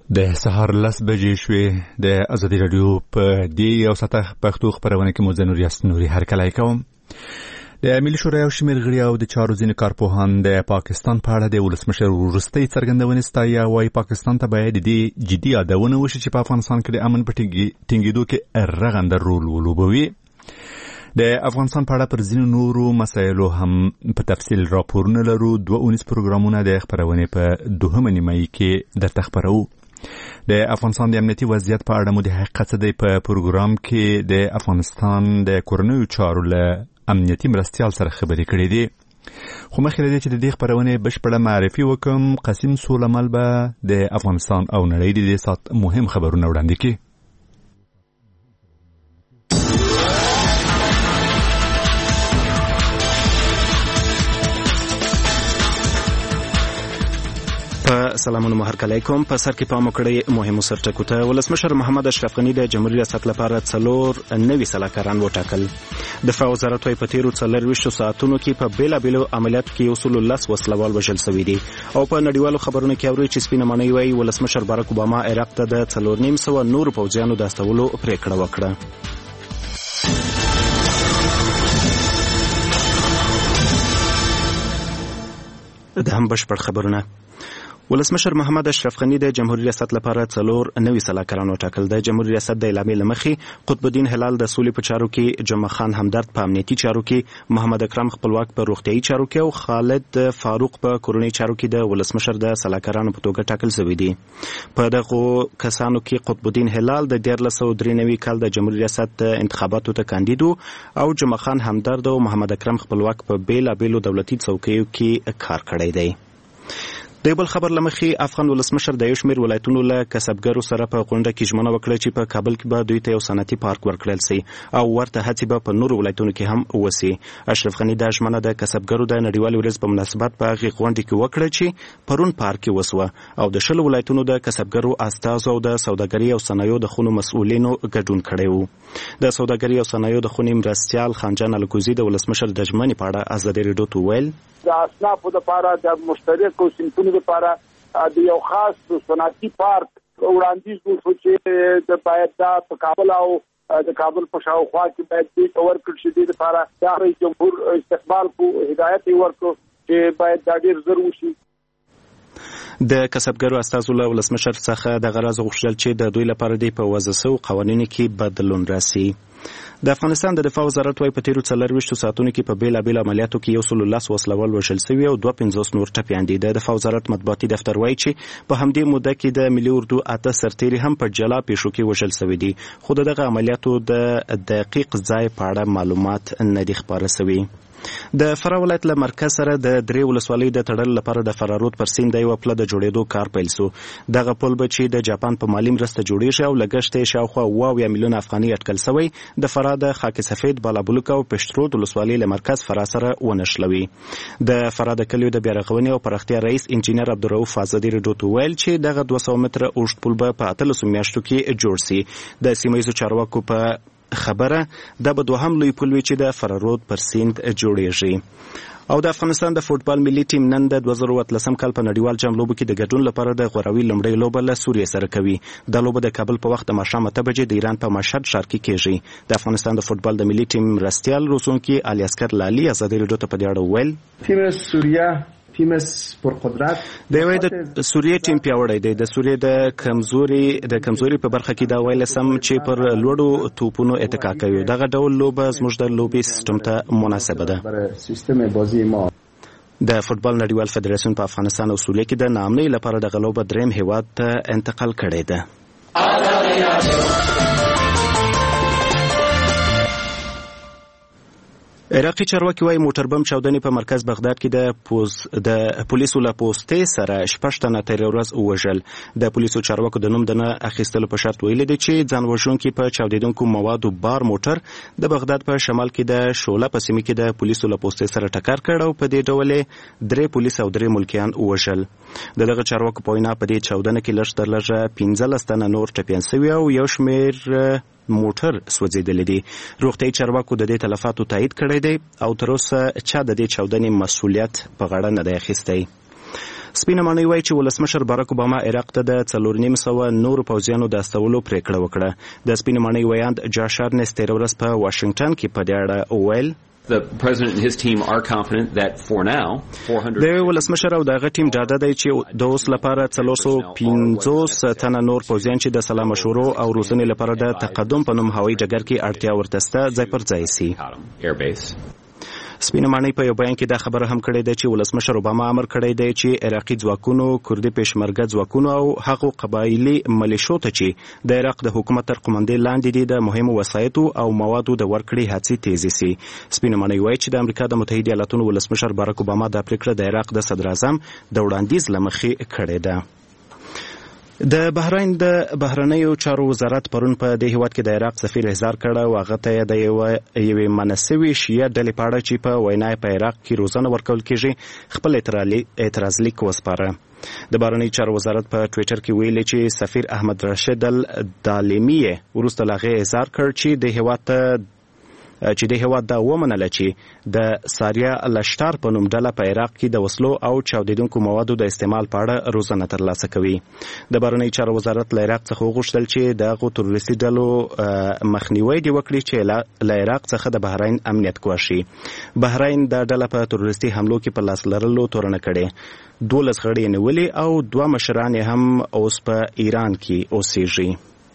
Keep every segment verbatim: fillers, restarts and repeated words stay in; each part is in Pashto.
د سهار لس بجې شوې د ازادي راډیو په دې یو ساعته پښتو خپرونه کې مو زه نور یاست نوري هرکلی کوم. د ملي شورا یو شمېر غړي او د چارو ځینې کارپوهان د پاکستان په اړه د ولسمشر وروستۍ څرګندونې ستایي او وایي پاکستان ته باید د دې جدي یادونه وشي چې په افغانستان کې د امن په ټینګېدو کې رغنده رول ولوبوي. د افغانستان په اړه پر ځینو نورو مسایلو هم په تفصیل راپورونه لرو. دوه اونیز پروګرامونه د خپرونې په دوهمه نیمایي کې درته خپروو. د افغانستان د امنیتي وضعیت په اړه مو د حقیقت څه دی په پروګرام کې د افغانستان د کورنیو چارو له امنیتي مرستیال سره خبرې کړې دي. خو مخکې له دې چې د دې خپرونې بشپړه معرفي وکم، قسیم سولمل به د افغانستان او نړۍ د دې ساعت مهم خبرونه وړاندې کړي. سلامونه مو هرکلی کوم. په سر کې پام وکړئ مهمو سرټکو ته. ولسمشر محمد اشرف غني د جمهوریت ریاست لپاره څلور نوي سلاکاران وټاکل. دفاع وزارت وايي په تیرو څلرویشتو ساعتونو کې په بیلابیلو عملیاتو کې یو سل لس وسلوال وژل شوي دي. او په نړیوالو خبرونو کې اوري چې سپینه ماڼۍ وايي ولسمشر باراک اوباما عراق ته د څلور نیم سوه نورو پوځیانو د استولو پریکړه وکړه. د هم بشپړ خبرونه. ولسمشر محمد اشرف غني د جمهوریت ریاست لپاره څلور نوي سلاکاران وټاکل. د جمهوریت ریاست د اعلامیې له مخې قطب الدین هلال د سولې په چارو کې، جمعه خان همدرد په امنیتي چارو کې، محمد اکرم خپلواک په روغتیايي چارو کې او خالد فاروق په کورنۍ چارو کې د ولسمشر د سلاکارانو په توګه ټاکل شوي دي. په دغو کسانو کې قطب الدین هلال د دیارلس سوه درې نوي کال د جمهوریت ریاست انتخاباتو ته کاندید او جمعه خان همدرد او محمد اکرم خپلواک په بیلابیلو دولتي څوکیو کې کار کړی دی. د بل خبر لمخې افغان ولسمشر د یو شمېر ولایتونو له کسبګرو سره په غونډه کې ژمنه وکړه چې په کابل کې به دوی ته یو صنعتي پارک ورکړل شي او ورته هڅې به په نورو ولایتونو کې هم وشي. اشرف غني دا ژمنه د کسبګرو د نړیوالې ورځې په مناسبت په هغې غونډې کې وکړه چې پرون پارک کې وسوه او د شلو ولایتونو د کسبګرو استازو او د سوداګرۍ او صنایعو د خونو مسؤلینو ګډون کړی و. د سوداګرۍ او صنایعو د خونې مرستیال خانجان الکوزي د ولسمشر د ژمنې په اړه ازادي راډیو ته وویل د اصنافو لپاره د مشترکو صنفونو لپاره د یو خاص صنعتي پارک وړاندیز وشو چې د باید دا په کابل او د کابل په شاوخوا کې باید دې ورکړل شي. د لپاره د رئیس جمهور استقبال کو هدایت ورکړو چې باید دا ډیر ضروري وشي. د کسبګرو استازو له ولسمشر څخه د غرض غوښتل چې د دوی لپاره د په وضع شویو قوانینو کې بدلون راسي. د افغانستان د دفاع وزارت وايي په تیرو څلرویشتو ساعتونو کې په بیلابیلو عملیاتو کې یو سل لس وسلوال وژل شوي او دوه پنځوس نور ټپیان دي. د دفاع وزارت مطبوعاتي دفتر وايي چې په همدې موده کې د ملي اردو اته سرتیري هم په جلا پیښو کې وژل شوي دي، خو دغه عملیاتو د دقیق ځای په اړه معلومات نه دي خپاره شوي. د فراه ولایت له مرکز سره د درې ولسوالیو د تړلو لپاره د فراه رود پر سیند د یوه پله د جوړېدو کار پیل شو. دغه پل به چې د جاپان په مالي مرسته جوړېږي او لګښت یې شاوخوا اوه اویا میلیونه افغانۍ اټکل شوی، د فراه د خاک سفید، بالابلوک او پشترود ولسوالۍ له مرکز فراه سره ونښلوي. د فراه د کلیو د بیارغونې او پراختیا رئیس انجینر عبدالرؤف ازادي راډیو ته وویل چې دغه دوه سوه متره اوږد پل به په اتلسو میاشتو کې جوړ شي. د سیمه ییزو چارواکو په خبره دا به دوهم لوی پل وي چې د فراه رود پر سیند جوړیږي. او د افغانستان د فوټبال ملي ټیم نن د دوه زره اتلسم کال په نړیوال جام لوبو کې د ګډون لپاره د غوراوي لومړۍ لوبه له سوریې سره کوي. دا لوبه د کابل په وخت د ماښام اته بجې د ایران په مشهد ښار کې کیږي. د افغانستان د فوټبال د ملي ټیم مرستیال روزونکي علي اصغر لالي ازادي راډیو ته په دې اړه وویل تیم سوریه تیم پرقدرت دی وای د سوریې ټیم پیاوړی دی. د سوریې د کمزوري د کمزوري په برخه کې دا ویل سم چې پر لوړو توپونو اتکا کوي. دغه ډول لوبه زموږ د لوبي سیستم ته مناسبه ده. سیستم بازی ما د فوټبال نړیوال فدراسیون په افغانستان او سوریه کې د نامنۍ لپاره د غلوبه دریم هیواد ته انتقال کړی ده. عراقي چارواکي وايي موټر بم چاودنې په مرکز بغداد کې د پوز د پولیسو له پوستې سره شپږ تنه تېره ورځ ووژل. د پولیسو چارواکو د نوم د نه اخیستلو په شرط ویلي دي چې ځان وژونکي په چاودېدونکو موادو بار موټر د بغداد په شمال کې د شوله په سیمه کې د پولیسو له پوستې سره ټکر کړ او په دې ډول درې پولیس او درې ملکیان ووژل. د دغه چارواکو په وینا په دې چاودنه کې لږ تر لږه پنځلس تنه نور ټپیان شوي او یو شمېر موټر سوځېدلی دی. روغتیايي چارواکو د دې تلفاتو تایید کړی دی او تر اوسه چا د دې چاودنې مسؤلیت په غاړه نه دی اخیستی. سپینه ماڼۍ وایي چې ولسمشر باراک اوباما عراق ته د څلور نیم سوه نورو پوځیانو د استولو پریکړه وکړه. د سپینه ماڼۍ ویاند جاش ارنست تېره ورځ په واشنګټن کې په دې اړه وویل The president and his team are confident that for now four hundred د ولسمشر او دغه ټیم ډاډه دی چې د اوس لپاره څلور سوه پنځوس تنه نور پوځیان چې د سلا مشورو او روزنې لپاره د تقدم په نوم هوایي ډګر کې اړتیا ورته شته ځای پر ځای سي. سپینه ماڼۍ په یو بیان کې دا خبره هم کړې ده چې ولسمشر اوباما امر کړی دی چې عراقي ځواکونو، کردي پېشمرګه ځواکونو او هغو قبایلي ملیشو ته چې د عراق د حکومت تر قومندې لاندې دي د مهمو وسایطو او موادو د ورکړې هڅې تیزې سي. سپینه ماڼۍ وایي چې د امریکا د متحده ایالاتونو ولسمشر باراک اوباما دا پریکړه د عراق د صدر اعظم د وړاندیز له مخې کړې ده. د بحرین د بهرنیو چارو وزارت پرون په دې هیواد کې د عراق سفیر احضار کړه او هغه ته د یوې منسوي شیعه ډلې په اړه چې په وینا په عراق کې روزنه ورکول کېږي خپل اعتراض لیک وسپاره. د بهرنیو چارو وزارت په ټویټر کې ویلي چې سفیر احمد راشد الدالمی وروسته له هغې احضار کړ چې د هیواد ته چې د هیواد دا ومنله چې د ساریا لشتار په نوم ډله په عراق کې د وسلو او چاودیدونکو موادو د استعمال په اړه روزنه ترلاسه کوي. د بهرنیو چارو وزارت له عراق څخه وغوښتل چې د هغو تروریستي ډلو مخنیوی دې وکړي چې له عراق څخه د بحرین امنیت ګواښي. بحرین دا ډله په تروریستي حملو کې په لاس لرلو تورنه کړې. دولس غړي یې نیولي او دوه مشران یې هم اوس په ایران کې اوسېږي.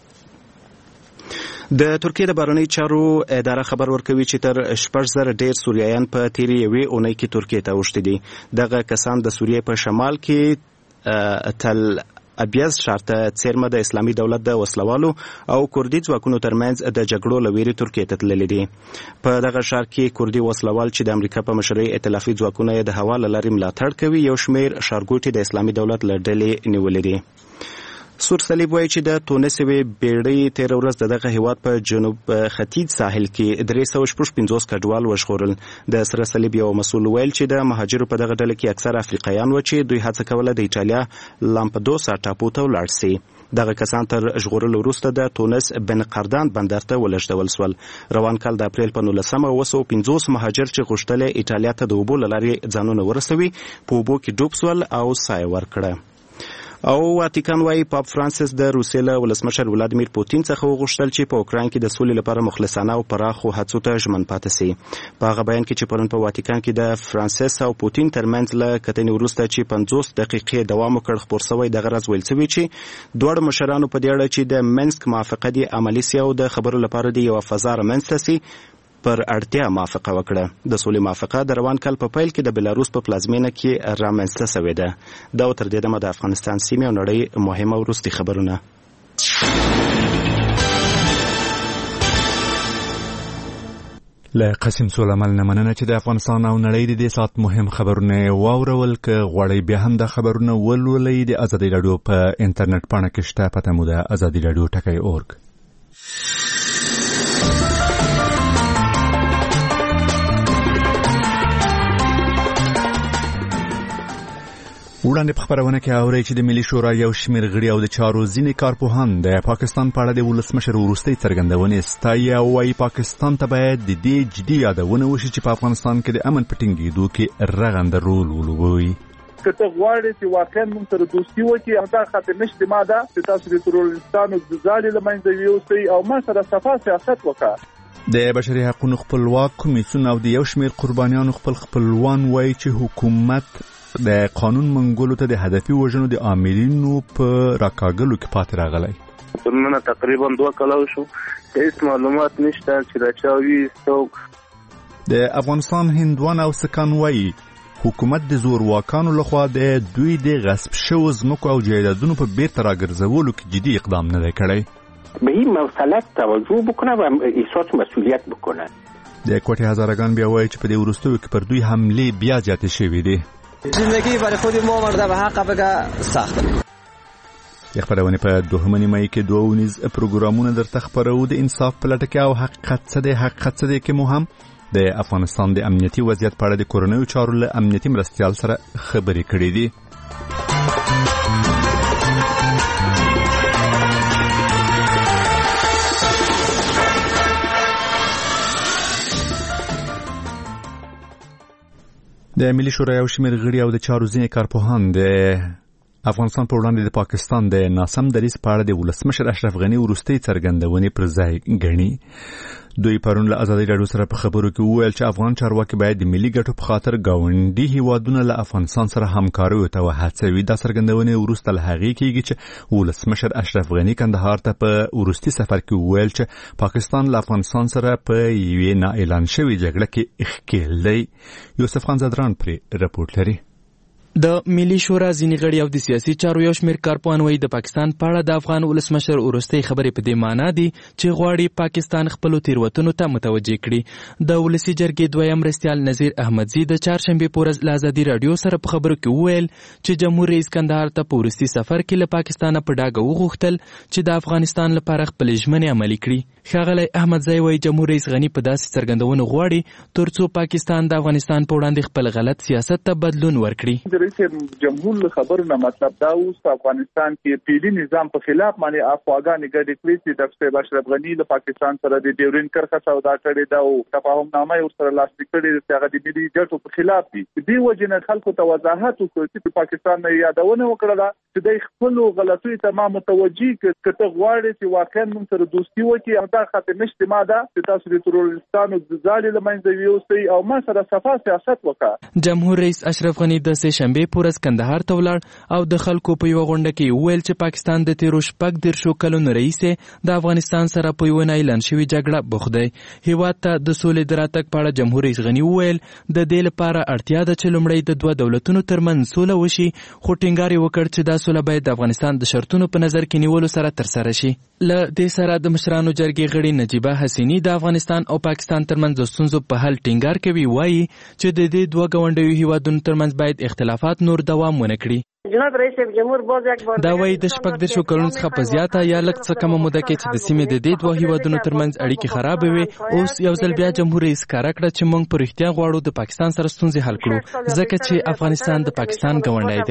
د ترکیې د بهرنیو چارو اداره خبر ورکوي چې تر شپږ زره ډېر سوریایان په تیرې یوې اونۍ کې ترکیې ته اوښتي دي. دغه کسان د سوریې په شمال کې تل ابیض ښار ته څیرمه د اسلامي دولت د وسلوالو او کردي ځواکونو ترمنځ د جګړو له ویرې ترکیې ته تللي دي. په دغه ښار کې کردي وسلوال چې د امریکا په مشرۍ ائتلافي ځواکونه یې د هوا له لارې ملاتړ کوي یو شمېر ښارګوټي د اسلامي دولت له ډلې نیولي دي. سور صلیب وایي چې د تونس یوې بیړۍ تېره ورځ د دغه هیواد په جنوب ختیځ ساحل کې درې سوه شپږ پنځوس کډوال وژغورل. د سره صلیب یو مسؤل ویل چې د مهاجرو په دغه ډله کې اکثر افریقایان و چې دوی هڅه کوله د ایټالیا لامپدوسا ټاپو ته ولاړ سي. دغه کسان تر ژغورلو وروسته د تونس بن قردان بندر ته ولېږدول سول. روان کال د اپریل په نولسمه اوه سوه پنځوس مهاجر چې غوښتل ایټالیا ته د اوبو له لارې ځانونه ورسوي په اوبو کې ډوب سول او ساه یې ورکړه. او واتیکان وايي پاپ فرانسیس د روسیې له ولسمشر ولادیمیر پوتین څخه وغوښتل چې په اوکراین کې د سولې لپاره مخلصانه او پراخو هڅو ته ژمن پاتې سي. په هغه بیان کې چې پرون په واتیکان کې د فرانسیس او پوتین ترمنځ له کتنې وروسته چې پنځوس دقیقې دوام وکړ خپور سوی دغه راز ویل سوي چې دواړو مشرانو په دې اړه چې د منسک موافقه دې عملي سي او د خبرو لپاره دې یوه فضا رامنځته سي پر اړتیا موافقه وکړه. د سولې موافقه د روان کال په پیل کې د بلاروس په پلازمینه کې رامنځته سوې ده. دا تر دې دمه د افغانستان سیمې او نړۍ مهمه وروستي خبرونه. له قسم سولمل نه مننه چې د افغانستان او نړۍ د دې سات مهم خبرونه واورول. که غواړئ بیا هم د خبرونه ولولئ د ازادي راډیو په انټرنیټ پاڼه کې شته. پته مو ده ازادي راډیو ټکی اورګ. وړاندې په خبرونه کې اورئ چې د ملي شورا یو شمېر غړي او د چارو ځینې کارپوهان د پاکستان په اړه د ولسمشر وروستۍ څرګندونې ستایي او وایي پاکستان ته باید د دې جدي یادونه وشي چې په افغانستان کې د امن په ټینګېدو کې رغنده رول ولوبوي. که ته غواړې چې واقعا موږ سره دوستي وکړي او دا خاطر نشته ما ده چې تاسو د ترورستانو د ځالې له منځه یوسئ او ما سره صفا سیاست وکړه. د بشري حقوقو خپلواک کمیسیون او د یو شمېر قربانیانو خپل خپلوان وایي چې حکومت د قانون منګولو ته د هدفي وژنو د عاملینو په راکاږلو کې پاتې راغلی. ترمنه تقریبا دوه کال شو هیڅ معلومات نشته چې دا چا وی څوک. د افغانستان هندوان او سکان وایي حکومت د زورواکانو لخوا د دوی د غصب شوو ځمکو او جایدادونو په بیرته راګرځولو کې جدي اقدام نه دی کړی. به این مسئله توجه بکنه و احساس مسئولیت بکنه. د کوټې هزارگان بیا وایي چې په دې وروستیو کې پر دوی حملې بیا زیاتې شوې دي. زندگی برای خود ما مرده به حق بگه سخته. د خبرونه په دوهمه نیمه کې دوه ونیز پروګرامونه درته خبرو د انصاف په لټه کې او حقیقت څه دی حقیقت څه دی کې مو هم د افغانستان د امنیتي وضعیت په اړه د کورنیو چارو له امنیتي مرستیال سره خبرې کړې دي. د ملي شورا یو شمېر غړي او د چارو ځینې کارپوهان د افغانستان په وړاندې د پاکستان د ناسم دریځ په اړه د ولسمشر اشرف غني وروستۍ څرګندونې پر ځای ګڼي. دوی پرون له ازادي راډیو سره په خبرو کې وویل چې افغان چارواکي باید د ملي ګټو په خاطر ګاونډي هیوادونه له افغانستان سره همکاریو ته وهڅوي. دا څرګندونې وروسته له هغې کېږي چې ولسمشر اشرف غني کندهار ته په وروستي سفر کې وویل چې پاکستان له افغانستان سره په یوې نا اعلان شوې جګړه کې ښکېل دی. یوسف خان زدران پرې رپورټ لري. د ملي شورا ځینې غړي او د سیاسي چارو یو شمېر کارپوهان وایي د پاکستان په اړه د افغان ولسمشر وروستۍ خبرې په دې معنا دي چې غواړي پاکستان خپلو تېروتنو ته متوجه کړي. د ولسي جرګې دویم مرستیال نظیر احمدزي د چهارشنبې په ورځ له ازادي راډیو سره په خبرو کې وویل چې جمهور رئیس کندهار ته په وروستي سفر کې له پاکستانه په ډاګه وغوښتل چې د افغانستان لپاره خپلې ژمنې عملي کړي. ښاغلی احمدزی وایي جمهور رئیس غني په داسې څرګندونو غواړي تر څو پاکستان د افغانستان په وړاندې خپل غلط سیاست ته بدلون ورکړي. جمهور له خبرونه مطلب دا اوس په افغانستان کې پیلي نظام په خلاف باندې افغاني ګډې کړې چې د افغان اشرف غني له پاکستان سره د ډیورین کرخه سودا کړې دا او تفاهم نامه ور سره لاسلیک کړې چې هغه د ملي ګټو په خلاف دي. دې وجه نه خلکو ته وضاحت وکړ چې پاکستان نه یادونه وکړه چې د خپل غلطیو ته ما متوجي کته غواړي چې واقعا موږ سره دوستي وکړي او دا خاطر نشته ما دا چې تاسو د ترورستانو د ځالې لمنځه ویوسئ او ما سره صفا سیاست وکړه. جمهور رئیس اشرف غني د سه شنبه پورز کندهار ته ولاړ او د خلکو په یو غونډه کې وویل چې پاکستان د تیرو شپږ دیرشو کلونو رئیسې د افغانستان سره په یوه نه اعلان شوې جګړه بوخت دی. هېواد ته د سولې د راتګ په اړه جمهور رئیس غني وویل د دې لپاره اړتیا ده چې لومړی د دوه دولتونو ترمنځ سوله وشي، خو ټینګار یې وکړ چې دا سوله باید د افغانستان د شرطونو په نظر کې نیولو سره ترسره شي. له دې سره د مشرانو جرګې غړي نجیبه حسیني د افغانستان او پاکستان ترمنځ د ستونزو په حل ټینګار کوي، وایي چې د دې دوه ګاونډیو هېوادونو ترمنځ باید اختلافات نور دوام ونه کړي. جناب رئیس جمهور باز یک بار دا وایي د شپږ دیرشو کلونو څخه په زیاته یا لږ څه کمه موده کې چې د سیمې د دې دوه هېوادونو ترمنځ اړیکې خرابې وي، اوس یو ځل بیا جمهور رئیس ښکاره کړه چې موږ په رښتیا غواړو د پاکستان سره ستونزې حل کړو ځکه چې افغانستان د پاکستان ګاونډی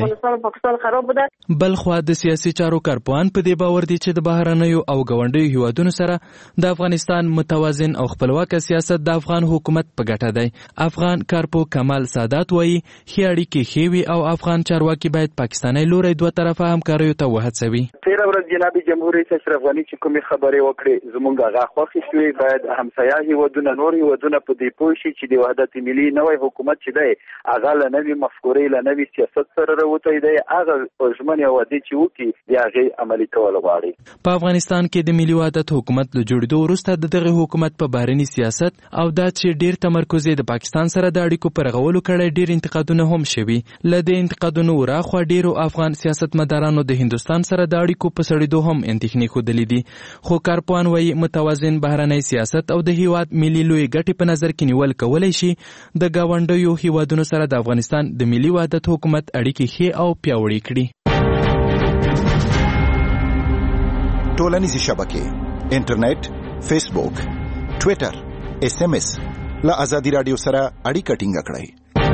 دی. بل خوا د سیاسي چارو کارپوهان په دې باور دي چې د بهرنیو او ګاونډیو هېوادونو سره د افغانستان متوازن او خپلواکه سیاست د افغان حکومت په ګټه دی. افغان کارپو کمال سادات وایي ښې اړیکې ښې وي او افغان چارواکي باید پاکستاني لوري دوه طرفه همکاریو ته وهڅوي. تیره ورځ جناب جمهور رئیس اشرف غني چې کومې خبرې وکړې زموږ هغه خوښې شوې. باید همسایه هېوادونه نور هېوادونه په دې پوه شي چې د وحدت ملي نوی حکومت چې دی هغه له نوې مفکورې له نوې سیاست سره راوتی دی، هغه ژمنې او وعدې چې وکړي د هغې عملي کول غواړي. په افغانستان کې د ملي وحدت حکومت له جوړېدو وروسته د دغه حکومت په بهرني سیاست او دا چې ډېر تمرکز د پاکستان سره د اړیکو په رغولو کړی ډېر انتقادونه هم شوي. له دې انتقادونو وراخوا ډېرو افغان سیاستمدارانو د هندوستان سره د اړیکو په سړېدو هم اندېښنې ښودلې دي. خو کارپوهان وایي متوازن بهرنی سیاست او د هېواد ملي لویې ګټې په نظر کې نیول کولی شي د ګاونډیو هېوادونو سره د افغانستان د ملي وحدت حکومت اړیکې ښې او پیاوړې کړي. ټولنیزې شبکې، انټرنیټ، فیسبوک، ټویټر، اس ام اس له ازادي راډیو سره اړیکه ټینګه کړئ.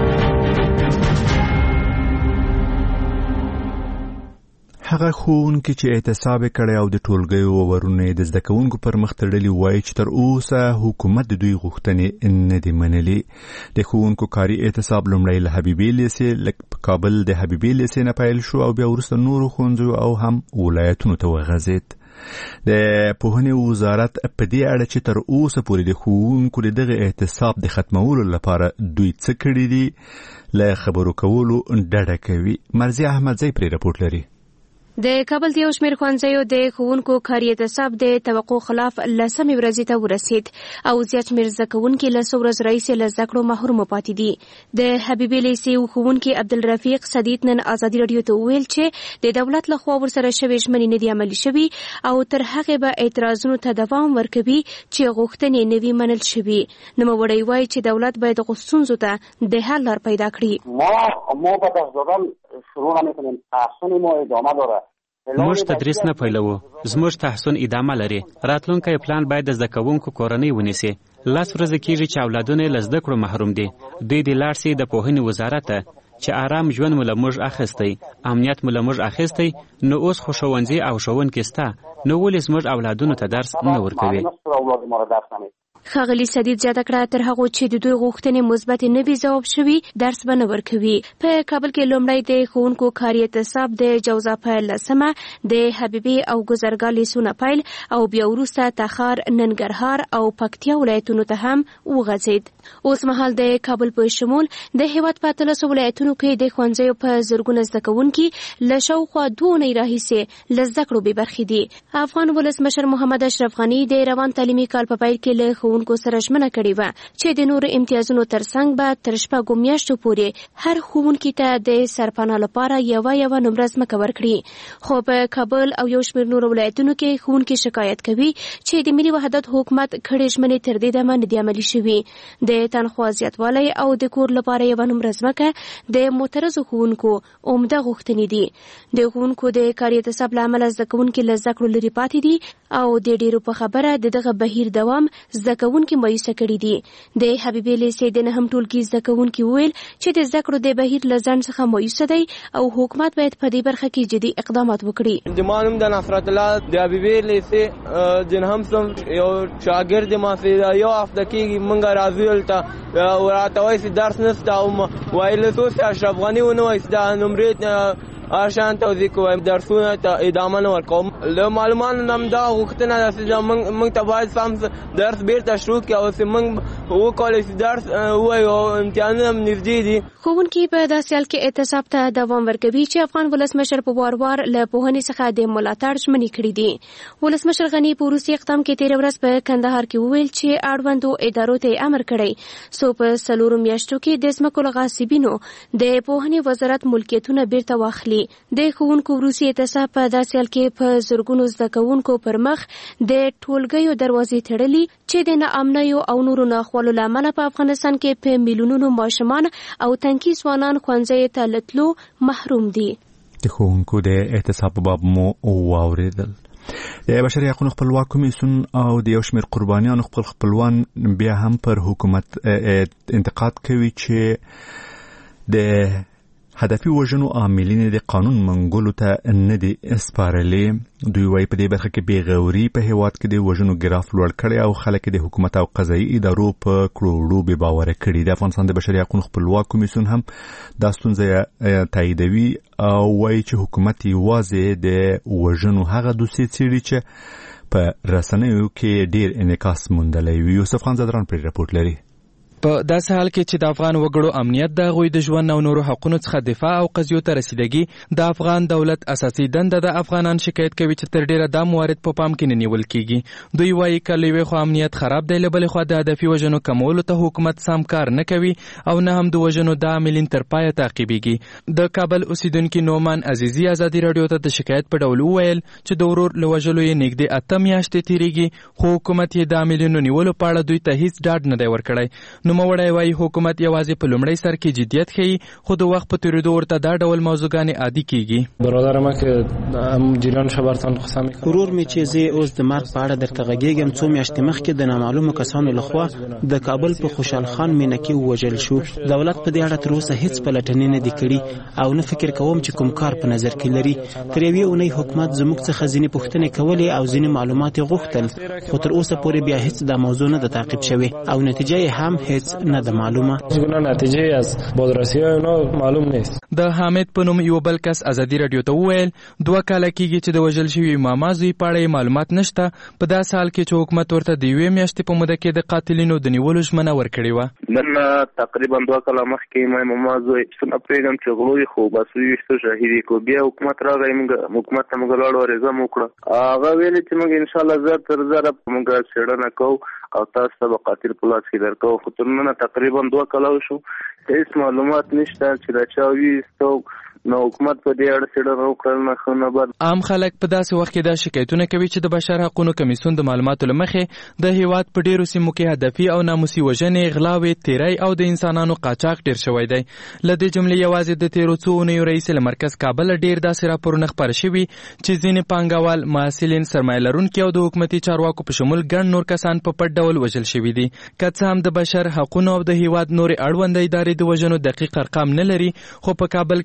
هغه ښوونکي چې اعتصاب کړی او د ټولګیو ورونه د زده کوونکو پر مخ تړلي وایي چې تر اوسه حکومت د دوی غوښتنې نه دي منلي. د ښوونکو کاري اعتصاب لومړی له حبیبي لیسې په کابل د حبیبي لیسې نه پیل شو او بیا وروسته نورو ښوونځیو او هم ولایتونو ته وغځېد. د پوهنې وزارت په دې اړه چې تر اوسه پورې د ښوونکو د دغه اعتصاب د ختمولو لپاره دوی څه کړي دي له خبرو کولو ډډه کوي. مرضیه احمدزی پرې رپورټ لري. د کابل د یو شمېر ښوونځیو د ښوونکو کاري اعتصاب د توقع خلاف لسمې ورځې ته ورسېد او زیات شمېر زده کوونکي له څو ورځو راهیسې له زده کړو محروم پاتې دي. د حبیبي لیسې ښوونکي عبدالرفیق صدیق نن ازادي راډیو ته وویل چې د دولت لخوا ورسره شوې ژمنې نه دي عملي شوي او تر هغې به اعتراضونو ته دوام ورکوي چې غوښتنې نه وي منل شوي. نوموړی وایي چې دولت باید دغو ستونزو ته د حل لار پیدا کړي. ما ما بعد از دادن شروع نمی‌کنیم، تحصیل ما ادامه داره. موږ تدریس نه پیلوو، زموږ تحصیل ادامه لري. راتلونکی پلان باید د زده کوونکو کورنۍ ونیسي. لس ورځې کېږي چې اولادونه له زده کړو محروم دي. دوی دې لاړ سي د پوهنې وزارت ته چې آرام ژوند مو له موږ اخیستی، امنیت مو له موږ اخیستی، نو اوس خو ښوونځي او ښوونکي سته، نو ولې زموږ اولادونو ته درس نه ورکوي؟ ښاغلي سدید زیاته کړه تر هغو چې د دوی غوښتنې مثبت نه وي ځواب شوي درس به نه ورکوي. په کابل کې لومړی د ښوونکو کاري اعتصاب د جوزا په لسمه د حبیبي او ګذرګاه لیسونه پیل او بیا وروسته تخار، ننګرهار او پکتیا ولایتونو ته هم وغځېد. اوس مهال د کابل په شمول د هیواد په اتلسو ولایتونو کې د ښوونځیو په زرګونه زده کوونکي له شاوخوا دوه اونۍ راهیسې له زده کړو بې برخې دي. افغان ولسمشر محمد اشرف غني د روان تعلیمي کال په پیل کې له ښوونکو سره ژمنه کړې وه چې د نورو امتیازونو ترڅنګ به تر شپږو میاشتو پورې هر ښوونکي ته د سرپناه لپاره یوه یوه نمره ځمکه ورکړي. خو په کابل او یو شمېر نورو ولایتونو کې ښوونکي شکایت کوي چې د ملي وحدت حکومت کړې ژمنې تر دې دمه نه دي عملي شوي. د تنخوا زیاتوالی او د کور لپاره یوه نمره ځمکه د معترضو ښوونکو عمده غوښتنې دي. د ښوونکو د کاري اعتصاب له امله زده کوونکي له زده کړو لرې پاتې دي او د ډېرو په خبره د دغه بهیر دوام زده کوونکي مایوسه کړي دي. د حبیبي لیسې د نهم ټولګي زده کوونکي وویل چې د زده کړو د بهیر له ځنډ څخه مایوسه دی او حکومت باید په دې برخه کې جدي اقدامات وکړي. د ما نوم د نصرت الله د حبیبي لیسې د نهم صنف یو شاګرد یم چې یو هفته کېږي موږ راځو هلته او راته وایي چې درس نشته او ویل څو چې اشرف غني ونه وایي چې دا نمرې آشان توضیح کوم درسونه ته ادامه نه ورکوم. له معلوماتو نم دا غوښتنه ده چې موږ موږ ته باید سم درس بیرته شروع کړي او چې موږ وکولای شو درس ووایو او امتحانونه هم نږدې دي. ښوونکي په داسې حال کې اعتصاب ته دوام ورکوي چې افغان ولسمشر په وار وار له پوهنې څخه د ملاتړ ژمنې کړي دي. ولسمشر غني په وروستي اقدام کې تېره ورځ په کندهار کې وویل چې اړوندو ادارو ته امر کړی څو په څلورو میاشتو کې د ځمکو له غاصبینو د پوهنې وزارت ملکیتونه بیرته واخلي. د ښوونکو وروستي اعتصاب په داسې حال کې په زرګونو زده کوونکو پر مخ د ټولګیو دروازې تړلي چې د ناامنیو او نورو ناخوالو له امله په افغانستان کې په میلیونونو ماشومان او تنکي ځوانان ښوونځیو ته له تلو محروم دي. د ښوونکو د اعتصاب په باب مو واورېدل. د بشري حقوقو خپلواک کمیسیون او د یو شمېر قربانیانو خپل خپلوان بیا هم پر حکومت انتقاد کوي چې د هدفي وژنو عاملین د قانون منګولو ته نه دي سپارلې. دوی وايي په دې برخه کې بېغوري په هیواد کې د وژنو ګراف لوړ کړی او خلک د حکومت او قضایي ادارو په کړوړو بې باوره کړي. د افغانستان د بشري حقوقو خپلواک کمیسیون هم دا ستونزه تاییدوي او وايي چې حکومت یوازې د وژنو هغه دوسیې څېړي چې په رسنیو کې ډېر انعکاس موندلی وي. یوسف خان زدران پرې راپورټ لري. په داسې حال کې چې د افغان وګړو امنیت د هغوی د ژوند او نورو حقونو څخه دفاع او قضیو ته رسیدګي د افغان دولت اساسي دنده د افغانان شکایت کوي چې تر ډیره دا موارد په پام کې نه نیول کیږي. دوی وایي که له یوې خوا امنیت خراب دی له بلې خوا د هدفي وژنو کمولو ته حکومت سم کار نه کوي او نه هم د وژنو د عاملین تر پایه تعقیبېږي. د کابل اوسیدونکي نومان عزیزي ازادي راډیو ته د شکایت په ډول وویل چې د ورور له وژلو یې نږدې اته میاشتې تېرېږي خو حکومت یې د عاملینو نیولو په اړه دوی ته هیڅ ډاډ نه دی ورکړی. نوموړی وایي حکومت یوازې په لومړی سر کې جدیت ښیي خو د وخت په تېرېدو ورته دا ډول موضوعګانې عادي کیږي. برادر ما که جریان خبرتان قسم ورور می چې زه اوس د مرګ په اړه درته غږیږم څو میاشتې مخکې د نامعلومو کسانو لخوا د کابل په خوشحال خان مینکي ووژل شو. دولت په دې اړه تر اوسه هیڅ پلټنې نه دي کړي او نه فکر کوم چې کوم کار په نظر کې لري. تر یوې اونۍ حکومت زموږ څخه ځینې پوښتنې کولې او ځینې معلومات یې غوښتل خو تر اوسه پورې بیا هیڅ دا موضوع نه ده تعقیب شوې او نتیجه یې هم هیڅ نه ده معلومه. نتیجه از بازرسی اونا معلوم نیست. د حامد په نوم یو بل کس ازادي راډیو ته وویل دوه کاله کېږي چې د وژل شوي ماما زوی په اړه معلومات نشته. په داسې حال کې چې حکومت ورته د یوې میاشتې په موده کې د قاتلینو د نیولو ژمنه ورکړې وه. نن تقریبا دوه کاله مخکې ما ماما زوی څنګه پرېږدم چې غلوی خو بس ویشتو شهیدي کو بیا حکومت راغی موږ حکومت ته موږ لاړو عریضه مو وکړه. هغه ویلې چې موږ انشاءالله زر تر زره موږ څېړنه کوو او تاسو ته به قاتل په لاس کې درکوو. خو تر ننه تقریبا دوه کاله شو هیڅ معلومات نشته چې دا چا ویستو نو حکومت په دې اړه څېړنه وکړل نه خو نه بعد. عام خلک په داسې وخت کې دا شکایتونه کوي چې د بشر حقوقو کمیسیون د معلوماتو له مخې د هیواد په ډیرو سیمو کې هدفي او ناموسي وژنې، غلاوې، تیری او د انسانانو قاچاق ډیر شوی دی. له دې جملې یوازې د تیرو څو اونیو رئیس له مرکز کابل ډیر داسې راپورونه خپاره شوي چې ځینې پانګوال، محصلین، سرمایه لرونکي او د حکومتي چارواکو په شمول ګڼ نور کسان په پټ ډول وژل شوي دي. که څه هم د بشر حقوقو او د هیواد نورې اړونده ادارې د وژنو دقیق ارقام نه لري، خو په کابل کې د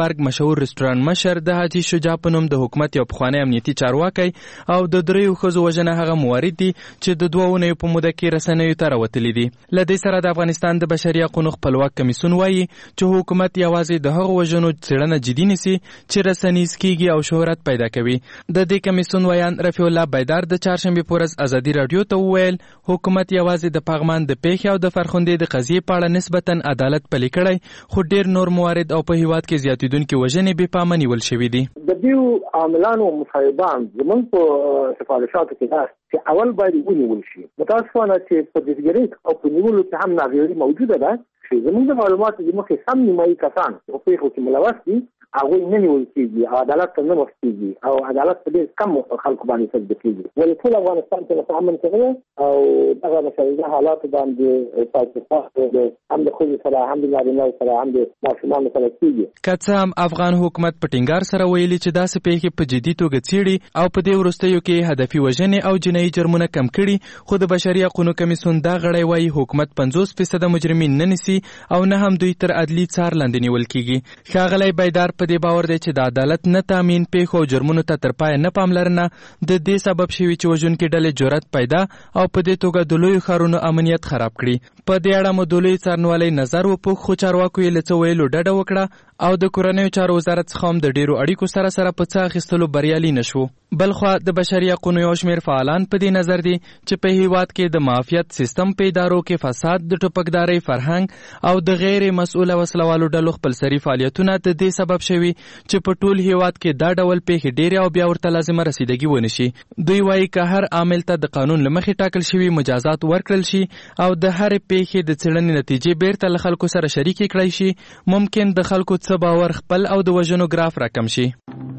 پارک مشهور رستوران مشر د حاجی شجاع په نوم د حکومت یو پخوانی امنیتي چارواکی او د دریو ښځو وژنه هغه موارد دي چې د دوه اونیو په موده کې رسنیو ته راوتلي دي. له دې سره د افغانستان د بشري حقوقو خپلواک کمیسیون وایي چې حکومت یوازې د هغو وژنو څېړنه جدي نیسي چې رسنیز کیږي او شهرت پیدا کوي. د دې کمیسیون ویان رفیع الله بیدار د چهارشنبې په ورځ ازادي راډیو ته وویل حکومت یوازې د پغمان د پیښې او د فرخندې د قضیې په اړه نسبتا عدالت پلی کړی، خو ډېر نور موارد او په هیواد کې زیاتېدونکې وژنې بې پامه نیول شوي دي. د دې عاملانو مصاحبان زموږ په سفارشاتو کې دا چې اول باید ونیول شي. متاسفانه چې په دستګیرۍ او په نیولو کې هم ناغېړي موجوده ده چې زموږ د معلوماتو د مخې سم نیمایي کسان په پیښو کې ملوث دي هغوی نه نیول کېږي او عدالت ته نه ورسېږي او عدالت په ډېر کم خلکو باندې سجده کېږي. ولې ټول افغانستان کې په امن کې ده او دغه مشابه حالاتو باندې پاکستان هم د ښځو سره هم د نارینه‌و سره هم د ماشومانو سره کېږي. که څه هم افغان حکومت په ټینګار سره ویلي چې داسې پیښې په جدي توګه څېړي او په دې وروستیو کې هدفي وژنې او جنایي جرمونه کم کړي، خو د بشري حقوقو کمیسیون دا غړی وایي حکومت پنځوس فیصده مجرمین نه نیسي او نه هم دوی تر عدلي څار لاندې نیول کېږي. ښاغلی بیدار په دې باور دی چې د عدالت نه تامین پیښو او جرمونو ته تر پایه نه پاملرنه د دې سبب شوي چې وژونکي ډلې جرأت پیدا او په دې توګه د لویو ښارونو امنیت خراب کړي. په دې اړه مو د لوی څارنوالۍ نظر وپوښ، خو چارواکو یې له څه ویلو ډډه وکړه او د کورنیو چارو وزارت څخه هم د ډېرو اړیکو سره سره په څه اخیستلو بریالي نه شو. بلخوا د بشري حقوقو یو شمېر فعالان په دې نظر دي چې په هیواد کې د معافیت سیستم په ادارو کې فساد، د ټوپکدارۍ فرهنګ او د غیر مسؤله وسلوالو ډلو خپلسري فعالیتونه د دې سبب شوي چې په ټول هیواد کې دا ډول پیښې ډېرې او بیا ورته لازمه رسیدګي ونه شي. دوی وایي که هر عامل ته د قانون له مخې ټاکل شوي مجازات ورکړل شي او د هرې پیښې د څېړنې نتیجې بیرته له خلکو سره شریکې کړی شي، ممکن د خلکو څه باور خپل او د وژنو ګراف راکم شي.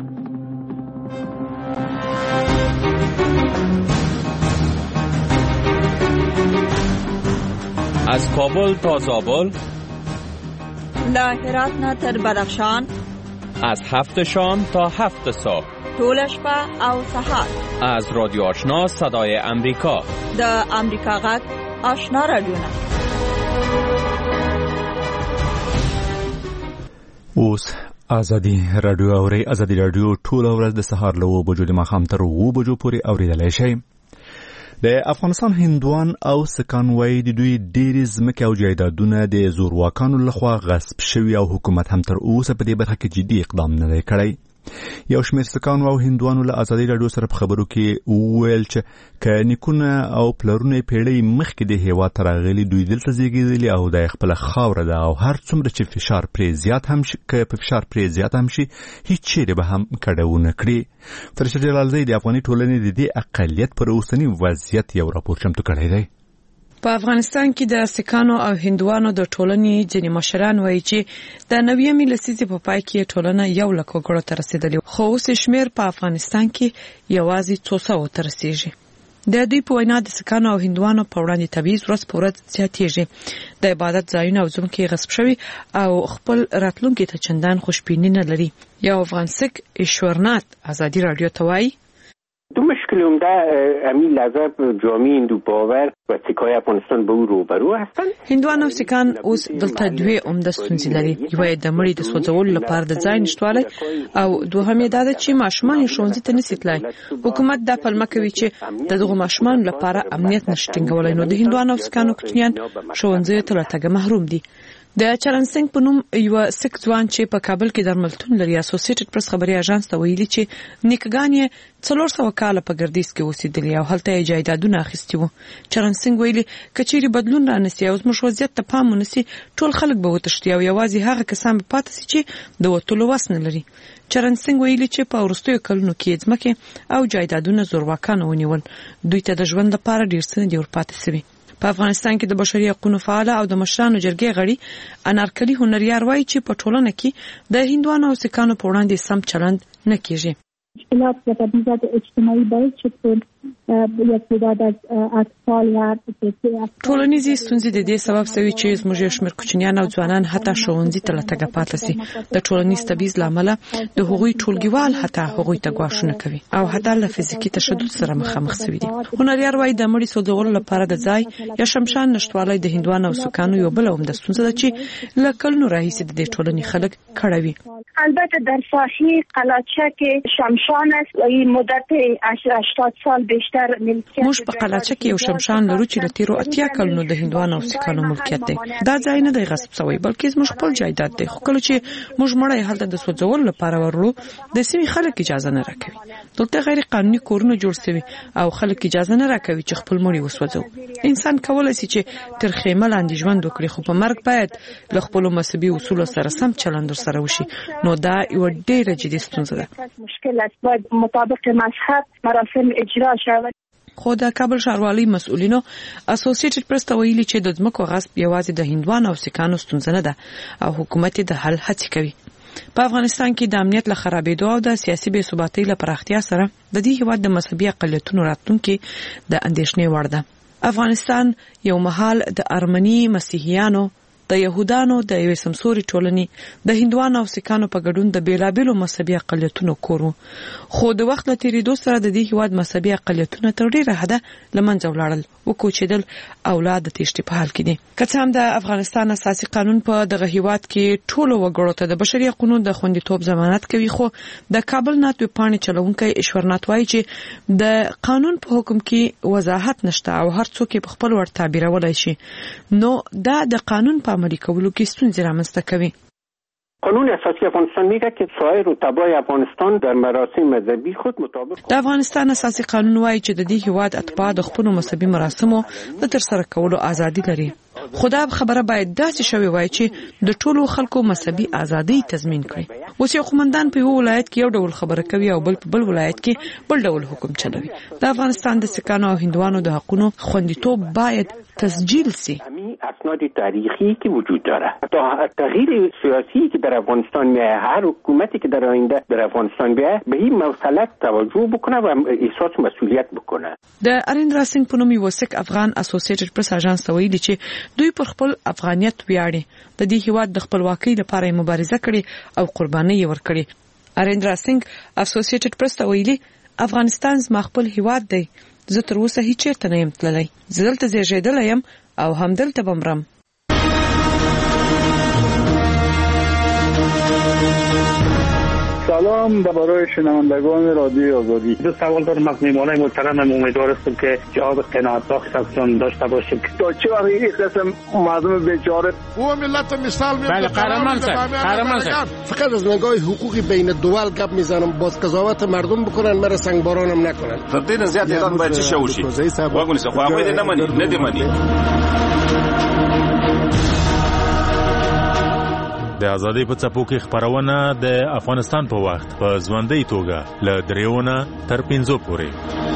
از کابل تا زابل، له هرات نه تر بدخشان، از هفت شام تا هفت صبح، ټول شپه او سهار، از رادیو آشنا صدای امریکا، د امریکا غږ آشنا رادیو. اوس ازادي راډیو اوري. ازادي راډیو ټول ورځ د سهار له اوه بجو د ماښام تر اوه بجو پورې اوریدلی شئ. د افغانستان هندوان او سکان وایي د دوی ډېرې ځمکې او جایدادونه د زورواکانو لخوا غصب شوي او حکومت هم تر اوسه په دې برخه کې جدي اقدام نه دی کړی. یو شمېر سکانو او هندوانو له ازادي راډیو سره په خبرو کې وویل چې که نیکونه او پلرونه پیړۍ مخکې د هېواد ته راغلي دوی دلته زیږېدلي او د خپله خاوره ده او هر څومره چې فشار پرې زیات هم شي که په فشار پرې زیات هم شي هیڅ چیرې به هم کډه ونه کړي. فرشته جلالزی د افغاني ټولنې د دې اقلیت پر اوسني وضعیت یو راپور چمتو کړی دی. په افغانستان کې د سکانو او هندوانو د ټولنې ځینې مشران وایي چې د نویمې لسیزې په پای کې ټولنه یو لک وګړو ته رسیدلې، خو اوس شمېر په افغانستان کې یوازې څو سوو ته رسیږي. د دوی په وینا د سکانو او هندوانو په وړاندې تبعیض ورځ په ورځ زیاتېږي. د عبادت ځایونه او ځمکې غصب شوي او خپل راتلونکي ته چندان خوشبیني نه لري. یو افغان سک ایشورنات ازادي راډیو ته وایي دو مشکل عمده امی لحظه جامعه هندو باور و سکای افغانستان به او روبرو هستند. هندوان او سکان اوس دلته دوی عمده ستونزې لري. یو د مړي د سوځولو لپاره د ځای نشټوالی او دوهم دا ده چې ماشومان ښوونځي ته نشي تللی. حکومت دا پلمه کوي چې د دغو ماشومانو لپاره امنیت نشي ټینګولی، نو د هندوان او سکانو کوچنیان ښوونځیو ته له تګه محروم دي. د چرن سنگ په نوم یو سک ځوان چې په کابل کې درملتون لري اسوسییټډ پریس خبري اژانس ته ویلي چې نیکګان یې څلور سوه کاله په ګردیز کې اوسېدلي او هلته یې جایدادونه اخیستي وو. چرن سنگ ویلي که چیرې بدلون رانسي او زموږ وضعیت ته پام ونسي ټول خلک به وتښتي او یوازې هغه کسان به پاتې سي چې د وتلو وس نه لري. چرن سنگ ویلي چې په وروستیو کلونو کې ځمکې او جایدادونه زورواکانو ونیول، دوی ته د ژوند لپاره ډېر څه نه دي ورپاتې سوي. په افغانستان کې د بشري حقوقو فعال او د مشرانو جرګې غړي انارکلي هنریار وایي چې په ټولنه کې د هندوانو او سکانو په وړاندې سم چلند نه کیږي. مشکلات و تبعیضات اجتماعی باعث شد که یک تعداد از اطفال یا ټولنیزې ستونزې د دې سبب شوي چې زموږ یو شمېر کوچنیان او ځوانان حتی ښوونځي ته له تګه پاتې سي. د ټولنیز تبعیض له امله د هغوی ټولګیوال حتی هغوی ته ګواښونه کوي او حتی له فزیکي تشدد سره مخامخ سوي دي. هنریار وایي د مړي سوځولو لپاره د ځای یا شمشان نشتوالی د هندوانو او سکانو یو بله عمده ستونزه ده چې له کلونو راهیسې د دې ټولنې خلک کړوي. البته در ساحه قلاچه که شمشان است این مدت هشتاد سال بیشتر ملکیت موږ په قلاچه کې یو شمشان لرو چې د تیرو اتیا کلونو د هندوانو او سیکانو ملکیت دی. دا ځای نه دی غصب شوی بلکې زموږ خپل جایداد دی. خو کله چې موږ مړی هلته د سوځولو لپاره ورلو د سیمې خلک اجازه نه راکوي. دلته غیر قانوني کورونه جوړ شوي او خلک اجازه نه راکوي چې خپل مړی وسوځو. انسان کولای شي چې تر خیمه لاندې ژوند وکړي خو په مرګ باید له خپل مذهبي اصولو سره سم چلند سره وشي. نو دا یو ډېره جدي ستونزه ده. مشکل است باید مطابق مذهب مراسم اجرا شود. خو د کابل ښاروالۍ مسؤلینو اسوسییټډ پریس ته ویلي چې د ځمکو غصب یوازې د هندوانو او سیکانو ستونزه نه ده او حکومت د حل هڅې کوي. په افغانستان کې د امنیت له خرابېدو او د سیاسي بې ثباتۍ له پراختیا سره د دې هېواد د مذهبي اقلیتونو راتلونکي د اندېښنې وړ ده. افغانستان یو مهال د ارمني مسیحیانو د يهودانو د یوې سمسوري ټولنې د هندوانو او سیکانو په ګډون د بیلابیلو مذهبي اقلیتونو کور و. خو د وخت له تېرېدو سره د دې هېواد مذهبي اقلیتونه تر ډېره حده له منځه ولاړل، وکوچېدل او لا د تېښتې په حال کې دي. که څه هم د افغانستان اساسي قانون په دغه هېواد کې ټولو وګړو ته د بشري حقوقو د خوندیتوب ضمانت کوي، خو د کابل نات ویبپاڼې چلوونکی ایشورنات وایي چې د قانون په حکم کې وضاحت نشته او هر څوک یې په خپل وړ تعبیرولای شي. نو دا د قانون په عملي کولو کې ستونزې رامنځته کوي. قانون اساسی افغانستان میگه که سایر و تبع افغانستان در مراسم مذهبی خود مطابق د افغانستان اساسي قانون وایي چې د دې هېواد اتباع د خپلو مذهبي مراسمو د ترسره کولو ازادي لري. خو دا خبره باید داسې شوې وای چې د ټولو خلکو مذهبي ازادي تضمین کړي. اوس یو قومندان په یو ولایت کې یو ډول خبره کوي او بل په بل ولایت کې بل ډول حکم چلوي. د افغانستان د سیکانو او هندوانو د حقوقو خوندیتوب باید تسجیل سی. اسناد تاریخی که وجود داره تا تغییر سیاسی که در افغانستان میه، هر حکومتی که در آینده در افغانستان بیه به این مسئله توجه بکنه و احساس مسئولیت بکنه. د اریندرا سینګ په نوم یو سیک افغان اسوسییټډ پریس اژانس ته ویلي چې دوی پر خپل افغانیت ویاړي. د دې هېواد د خپلواکۍ لپاره مبارزه کړې او قرباني ورکړې. اریندرا سینګ اسوسییټډ پریس ته ویلي افغانستان زما خپل هېواد دی. زه تر اوسه هیڅ چیرته نه یم تللی. زه دلته زیږېدلی یم او همدلته به مرم. سلام برای شنوندگان رادیو آزادی. دو سوال دارم از میهمانان محترم. امیدوار هستم که جواب قناعت بخش ازشون داشته باشیم. تا چه وقت این قسم مردم بیچاره او ملت مثال میاد. بله قهرمان سر قهرمان سر فقط از نگاه حقوقی بین دول گپ میزنم. باز قضاوت مردم بکنن، مرا سنگبارانم نکنن. فقط زیاد ایران باید چه شوشی واگونی سه خو هغه نه مني نه دی مني. د ازادۍ په څپو کې خبرونه د افغانستان په وخت په ژوندۍ توګه له دریونه تر پنځو پورې.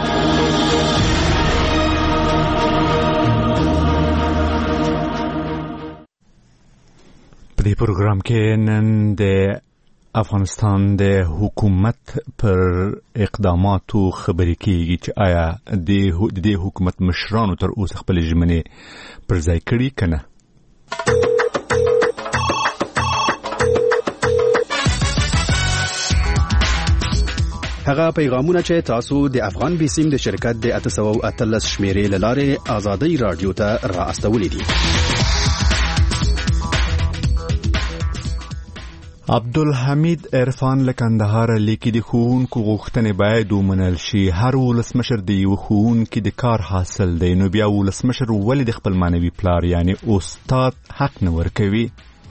په دې پروګرام کې نن د افغانستان د حکومت پر اقداماتو خبرې کیږي چې آیا د دې حکومت مشرانو تر اوسه خپل ژمنې پر ځای کړي کنه. هغه پیغامونه چې تاسو د افغان بیسیم د شرکت د اته سوه اتلس شمیرې له لارې آزادۍ رادیو ته را استولې دي. عبدالحمید عرفان له کندهار لیکي د ښوونکو غوښتنې باید ومنل شي. هر ولسمشر د یو ښوونکي د کار حاصل دی، نو بیا ولسمشر ولې د خپل معنوي پلار یعنی استاد حق نه ورکوي.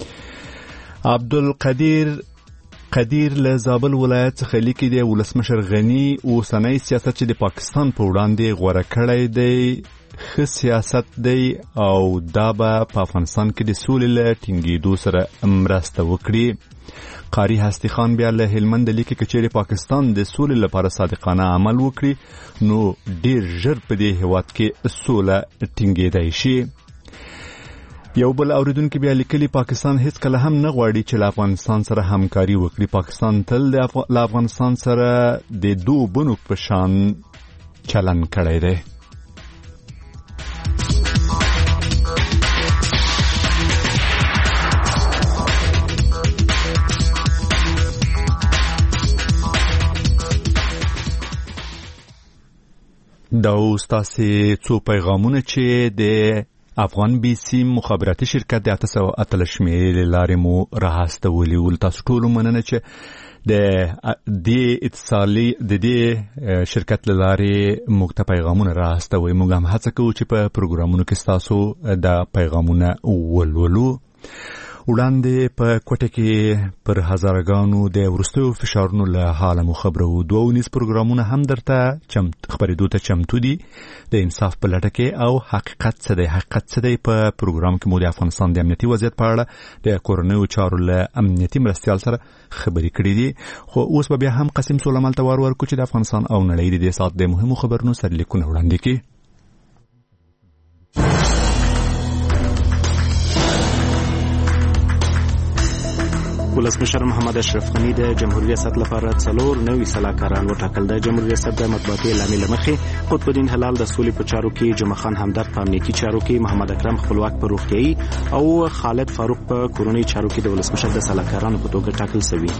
عبدالقدیر قدیر له زابل ولایت څخه لیکي د ولسمشر غنی اوسنی سیاست چې د پاکستان په وړاندې غوره کړی دی ښه سیاست دی او دا به په افغانستان کې د سولې له ټینګېدو سره مرسته وکړي. قاری هستی خان بیا له هلمند لیکي که چیرې پاکستان د سولې لپاره صادقانه عمل وکړي نو ډیر ژر په دې هېواد کې سوله ټینګېدای شي. یو بل اوریدونکو بیا لیکلي پاکستان هیڅ کله هم نه غواړي چې له افغانستان سره همکاري وکړي. پاکستان تل د افغ... افغانستان سره د دوه بنو په شان چلن کړی دی. دا اوس تاسې څو پیغامونه چې د افغان بي سیم مخابراتي شرکت د اته سوه اتلس شمېرې له لارې مو راهستولي ول. تاسو ټول مننه چې د دې اتصالي د دې شرکت له لارې موږ ته پیغامونه راهستوي. موږ هم هڅه کوو چې په پروګرامونو کې ستاسو د پیغامونه ولولو. وړاندې په کوټه کې پر هزارګانو د وروستیو فشارونو له حاله مو خبرو. دوه ونیز پروګرامونه هم درته خبرېدو ته چمتو دي د انصاف په لټه کې او حقیقت څه دی. حقیقت څه دی په پروګرام کې مو د افغانستان د امنیتي وضعیت په اړه د کورنیو چارو له امنیتي مرستیال سره خبرې کړې دي. خو اوس به بیا هم قسم سولمال ته وار ورکړو چې د افغانستان او نړۍ د دې ساعت د مهمو خبرونو سرلیکونه وړاندې کړي. ولسمشر محمد اشرف غني د جمهوریت ریاست لپاره څلور نوي سلاکاران وټاکل. د جمهوریت ریاست د مطبوعاتي اعلامیې له مخې قطب الدین هلال د سولې په چارو کې، جمعه خان همدرد په امنیتي چارو کې، محمد اکرم خپلواک په روغتیايي او خالد فاروق په کورنۍ چارو کې د ولسمشر د سلاکارانو په توګه ټاکل شوي.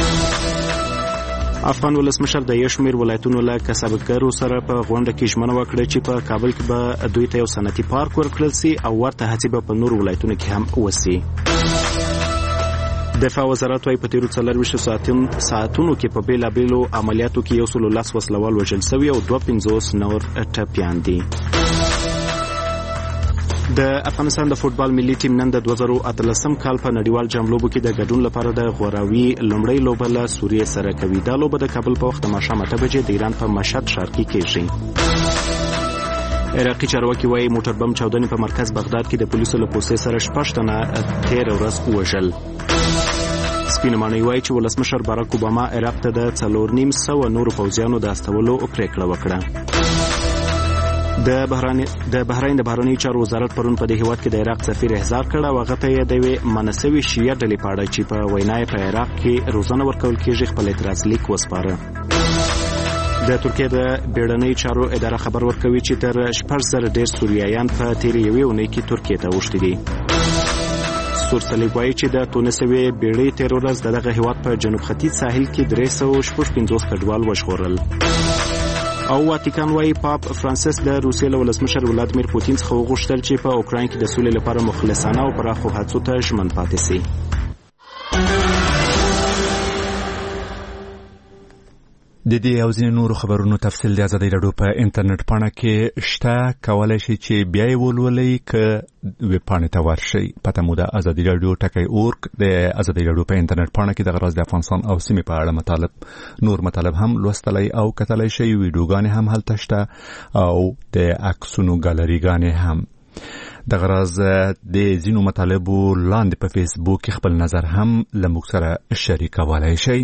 افغان ولسمشر د یو شمېر ولایتونو له کسبګرو سره په غونډه کې ژمنه وکړه چې په کابل کې به دوی ته یو صنعتي پارک ورکړل شي او ورته هڅې به په نورو ولایتونو کې هم وشي. دفاع وزارت وايي په تیرو څلرویشتو ساعتونو کې په بیلابیلو عملیاتو کې یو سل لس وسلوال وژل شوي او دوه پنځوس نور ټپیان دي. د افغانستان د فوټبال ملي ټیم نن د دوه زره اتلسم کال په نړیوال جام لوبو کې د ګډون لپاره د غوراوي لومړۍ لوبه له سوریې سره کوي. دا لوبه د کابل په وخت د ماښام اته بجې د ایران په مشهد ښار کې کېږي. عراقي چارواکي وايي موټر بم چاودنې په مرکز بغداد کې د پولیسو له پوستې سره شپږ تنه تېره ورځ ووژل. سپینه ماڼۍ وايي چې ولسمشر باراک اوباما عراق ته د څلور نیم سوه نورو پوځیانو د استولو پریکړه وکړه. د بحرین د بحرین د بهرنیو چارو وزارت پرون په دې هیواد کې د عراق سفیر احضار کړ او هغه ته یې د یوې منسوي شیعه ډلې په اړه چې په وینا یې په عراق کې روزنه ورکول کېږي خپل اعتراض لیک وسپاره. د ترکیه د بیړنۍ چارو اداره خبر ورکوي چې تر شپږ زره ډېر سوریایان په تېرې یوې اونۍ کې ترکیې ته اوښتي دي. سور صلیب وايي چې د تونسوي بیړۍ تېره ورځ د دغه هیواد په جنوب ختیځ ساحل کې درې سوه شپږ پنځوس کډوال وژغورل. او واتیکان وايي پاپ فرانسیس د روسیې له ولسمشر ولادیمیر پوتین څخه وغوښتل چې په اوکراین کې د سولې لپاره مخلصانه او پراخو هڅو ته ژمن پاتې شي. د دې او ځینې نورو خبرونو تفصیل د ازادۍ راډیو په انټرنیټ پاڼه کې شته، کولی شئ چې بیا یې ولولئ که ویب پاڼې ته ورشئ. پته مو د ازادۍ راډیو ټکی اورګ د ازادۍ راډیو په انټرنیټ پاڼه کې دغه راز د افغانستان او سیمې په اړه مطالب نور مطالب هم لوستلی او کتلی شئ. ویډیوګانې هم هلته شته او د عکسونو ګالریګانې هم. دغه راز د ځینو مطالبو لاندې په فیسبوک کې خپل نظر هم له موږ سره شریکولی شئ.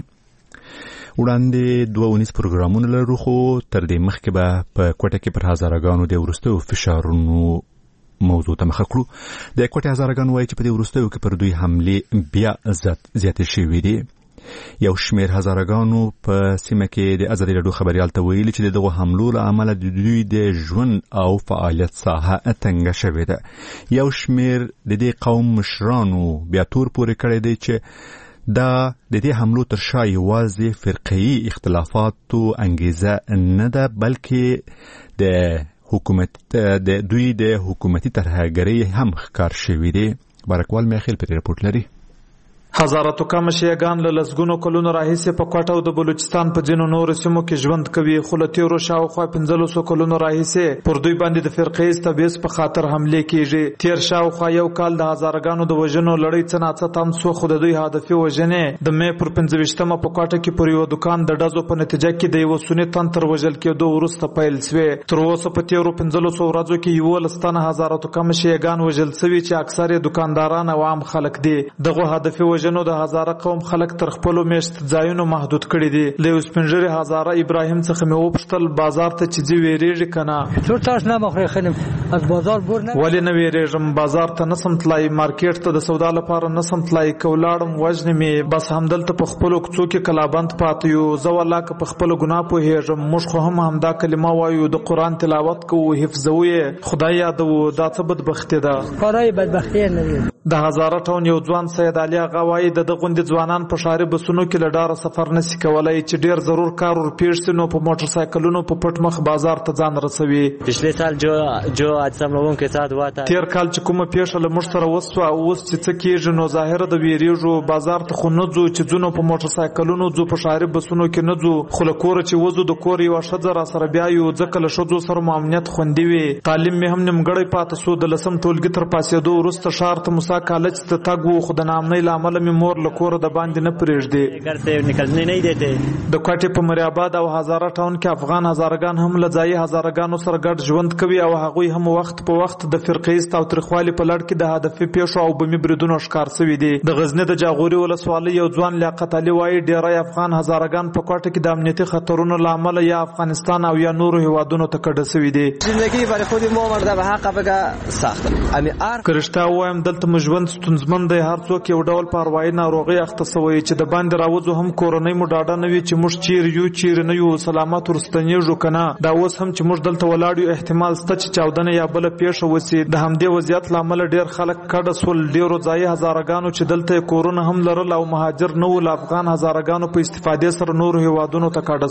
وړاندې دوه ونیز پروګرامونه لرو، خو تر دې مخکې به په کوټه کې پر هزارګانو د وروستیو فشارونو موضوع ته مخه کړو. د کوټې هزارګان وایي چې په دې وروستیو کې پر دوی حملې بیا زیاتې شوې دي. یو شمېر هزارګانو په سیمه کې د ازادۍ راډیو خبریال ته ویلي چې د دغو حملو له امله د دوی د ژوند او فعالیت ساحه تنګه شوې ده. یو شمېر د دې قوم مشرانو بیا تور پورې کړی دی چې دا د دې حملو تر شا یوازې فرقه‌ایي اختلافاتو انګیزه نه ده، بلکې د حکومت د دوی د حکومتي ترهګرۍ هم ښکار شوي دي. بارکوال میخیل په رپورټ لري. هزاراتو کم شیعګان له لسګونو کلونو راهیسې په کوټه او د بلوچستان په ځینو نورو سیمو کې ژوند کوي، خو له تېرو شاوخوا پنځلسو کلونو راهیسې پر دوی باندې د فرقې تبعیض په خاطر حملې کېږي. تېر شاوخوا یو کال د هزارګانو د وژنو لړۍ څه ناڅه تم سو، خو د دوی هدفي وژنې د مې پر پنځه ویشتمه په کوټه کې پر یو دوکان د ډزو په نتیجه کې د یوه سني تن تر وژل کېدو وروسته پیل سوې. تر اوسه په تېرو پنځلسو ورځو کې یولس تنه هزاراتو کم شیعګان وژل سوي چې اکثر یې دوکانداران او عام خلک دي. دغه هدفي وژنو د هزاره قوم خلک تر خپلو میشت ځایونو محدود کړي دي. له یو سپین ږیري هزاره ابراهیم څخه مې وپوښتل بازار ته چې ځې ویرېږي که نه؟ څو تاسو نه مخرې خلم از بازار بور نه ولې نه ویرېږم؟ بازار ته نسم تلای، مارکیټ ته د سودا لپاره نسم تلای، که ولاړم وژنې مې. بس همدلته په خپلو کوڅو کې کلابند پاتې یو. زه والله که په خپلو ګناه پوهېږم. موږ خو هم همدا کلمه وایو، د قرآن تلاوت کوو، حفظوو یې، خدای یادوو. دا څه بدبختي ده؟ ښکاره یې بدبختي نه وي. د هزاره ټاون یو ځوان سید علي اغا وایي وایي د غونډې ځوانان په ښاري بسونو کې له ډاره سفر نشي کولای چې ډیر ضرور کار ور پیښ شي نو په موټر سایکلونو په پټ مخ بازار ته ځان رسوي. پښلې سال جو جو حادثه ملون کې سات واته تیر کال چې کومه پیښه له موږ سره وسوه او اوس چې څه کېږي نو ظاهره د ویریږو بازار ته خو نه ځو چې ځونو په موټر سایکلونو ځو په ښاري بسونو کې نه ځو خو له کوره چې وځو د کور یوه ښځه را سره بیا یو ځکه له ښځو سره مو امنیت خوندي وي. تعلیم مې هم نیمګړی پاتې شو. د لسم ټولګي تر پاسېدو وروسته ښار ته موسی کالج ته تګ و خو د ناامنۍ له امله مې مور له کوره د باندې نه پرېږدي. د کوټې په مریاباد او هزاره ټاون کې افغان هزارګان هم له ځایي هزارګانو سره ګډ ژوند کوي او هغوی هم وخت په وخت د فرقې تاوتریخوالي په لړ کې د هدفي پیښو او بمي بریدونو ښکار شوي دي. د غزني د جاغوري ولسوالۍ یو ځوان لیاقت علي وایي ډیری افغان هزارګان په کوټه کې د امنیتي خطرونو له امله یا افغانستان او یا نورو هیوادونو ته کډه شوي دي. زندگی برای خود ما مرده به حق بگه سخت امی ار که رښتیا ووایم دلته مو ژوند ستونزمن دی. هر څوک یو ډول په اروايي ناروغۍ اخته شوی چې د باندې راوځو هم کورنۍ مو ډاډه نه وي چې موږ چیرې یو چیرې نه یو سلامت ورستنیږو که نه. دا اوس هم چې موږ دلته ولاړ یو احتمال شته چې چاودنه یا بله پیښه وسي. د همدې وضعیت له امله ډېر خلک کډه شول. ډېرو ځایي هزارګانو چې دلته یې کورونه هم لرل او مهاجر نه وو له افغان هزارګانو په استفادې سره نورو هیوادونو ته کډه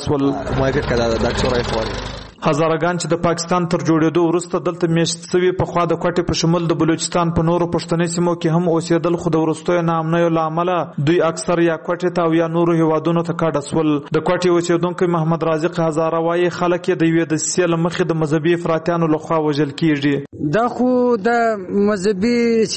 شول. هزارګان چې د پاکستان تر جوړېدو وروسته دلته میشت شوي پخوا د کوټې په شمول د بلوچستان په نورو پښتني سیمو کې هم اوسېدل خو د وروستیو ناامنیو له امله دوی اکثر یا کوټې ته او یا نورو هیوادونو ته کډه شول. د کوټې اوسېدونکی محمد رازق هزاره وایي خلک یې د یوې دسیسې له مخې د مذهبي افراطیانو لخوا وژل کېږي. دا خو د مذهبي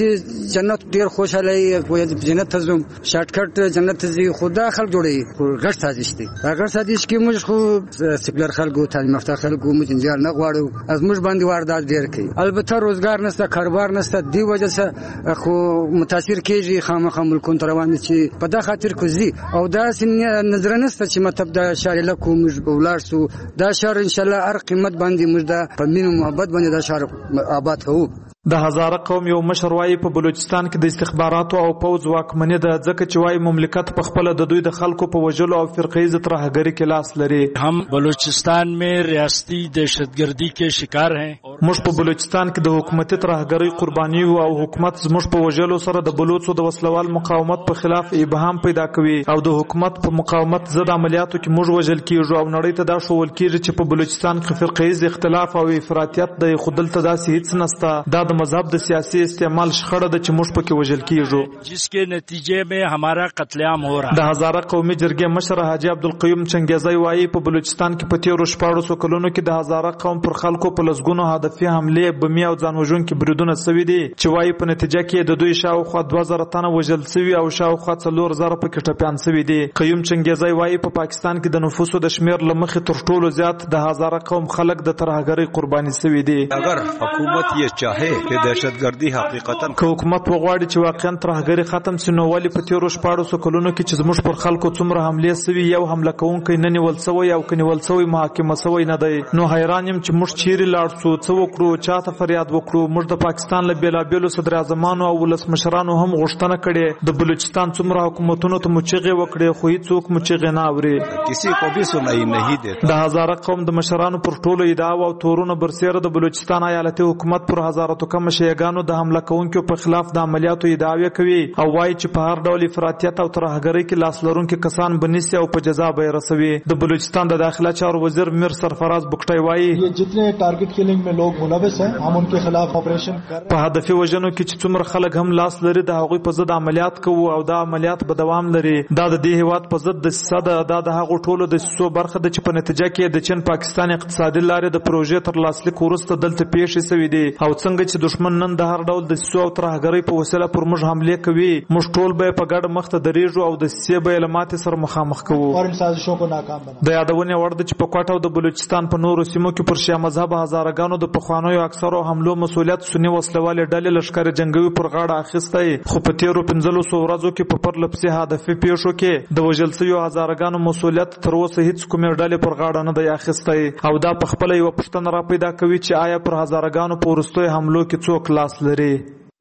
چې جنت ډېر خوشحاله جنت ته ځم شارټکټ جنت ته ځي خو دا خلک جوړوي غټ سازش دی. دا غټ سازش کې موږ خو سیکولر خلکو تعلیم یافته خلکو موږ جنجال نه غواړو. از موږ باندې واردات ډېر کوي. البته روزګار نشته کاروبار نشته دی وجه سره خو متاثر کېږي خامخا ملکونو ته روان دي چې په دا خاطر کوزي او داسې نظر نشته چې مطلب دا شهر لکو موږ به ولاړ سو. دا شهر انشاءالله هر قیمت باندې موږ دا په مینه محبت باندې دا شهر آباد کوو. د هزاره قوم یو مشر وایي په بلوچستان کې د استخباراتو او پوځ واکمني ده ځکه چې وایي مملکت په خپله د دوی د خلکو په وژلو او فرقه‌ایز ترهګرۍ کې لاس لري. هم بلوچستان में रियासती दहशतगर्दी के शिकार हैं. موږ په بلوچستان کې د حکومتي ترهګرۍ قرباني یو او حکومت زموږ په وژلو سره د بلوچو د وسلوال مقاومت په خلاف ابهام پیدا کوي او د حکومت په مقاومت ضد عملیاتو کې موږ وژل کیږو او نړۍ ته دا ښوول کیږي چې په بلوچستان کې فرقه‌ایز اختلاف او افراطیت د خودل ته داسې هیڅ نشته. دا د مذهب د سیاسي استعمال شخړه ده چې موږ پکې وژل کیږو جسکه نتیجه में हमारा قتل عام हो रहा. د هزاره قومي جرګې مشر حاجی عبدالقیوم چنګیزی وایي په بلوچستان کې په تیرو شپاړسو کلونو کې د هزاره قوم پر خلکو په لسګونو هدفي حملې بمي او ځان وژونکي بریدونه شوي دي چې وایي په نتیجه کې د دوی شاوخوا دوه زره تنه وژل شوي او شاوخوا څلور زره پکې ټپیان شوي دي. قیوم چنګیزی وایي په پاکستان کې د نفوسو د شمیر له مخې تر ټولو زیات د هزاره قوم خلک د ترهګرۍ قرباني شوي دي. اگر حکومت یې چاهه چې دهشتګردي حقیقتا که حکومت وغواړي چې واقعا ترهګري ختم شي نو ولې په تیرو شپاړسو کلونو کې چې زموږ پر خلکو څومره حملې شوي یو حمله کوونکی نه نیول شوی او که نیول شوی محاکمه شوی نه دی. نو حیران یم چې موږ چیرې لاړ شو څه وکړو چاته فریاد وکړو. موږ د پاکستان له بېلابېلو صدر اعظمانو او ولسمشرانو هم غوښتنه کړې د بلوچستان څومره حکومتونو ته مو چیغې وکړې خو هیڅوک مو چیغې نه اوري. کسی کو بھی سنائی نہیں دیتا. د هزاره قوم د مشرانو پر ټولو ادعاو او تورونو برسېره د بلوچستان ایالتي حکومت پر هزارتو کم شیعاګانو د حمله کوونکو په خلاف د عملیاتو ادعاوې کوي او وایي چې په هر ډول افراطیت او ترهګرۍ کې لاس لرونکي کسان بنسي او په جزا به یې رسوي. د بلوچستان د داخله چارو وزیر میر سرفراز بکټی وایي یہ جتنے ټارګټ کیلینګ میں لوگ ملوث ہیں هم ان کے خلاف آپریشن کر رہے ہیں. په هدفي وژنو کې چې څومره خلک هم لاس لري د هغوی په ضد عملیات کوو او دا عملیات به دوام لري. دا د دې هیواد په ضد دسیسه ده. دا د هغو ټولو دسیسو برخه ده چې په نتیجه کې د چین پاکستان اقتصادي لارې د پروژې تر لاسلیک وروسته دلته پیښې شوي دي او څنګه چې دښمن نن د هر ډول دسیسو او ترهګرۍ په وسیله پر موږ حملې کوي موږ ټول به په ګډه مخ ته درېږو او د دسیسې به یې له ماتې سره مخامخ کوو. د یادونې وړ ده چې په کوټه او د بلوچستان په نورو سیمو کې پر شیعه مذهبه هزارګانو د پخوانیو اکثرو حملو مسؤلیت سني وسلوالې ډلې لښکر جنګوي پر غاړه اخیستی خو په تیرو پنځلسو ورځو کې په پرله پسې هدفي پیښو کې د وژل شویو هزارګانو مسؤلیت تر اوسه هیڅ کومې ډلې پر غاړه نه دی اخیستی او دا په خپله یوه پوښتنه را پیدا کوي چې آیا پر هزارګانو په وروستیو حملو کې څوک لاس لري.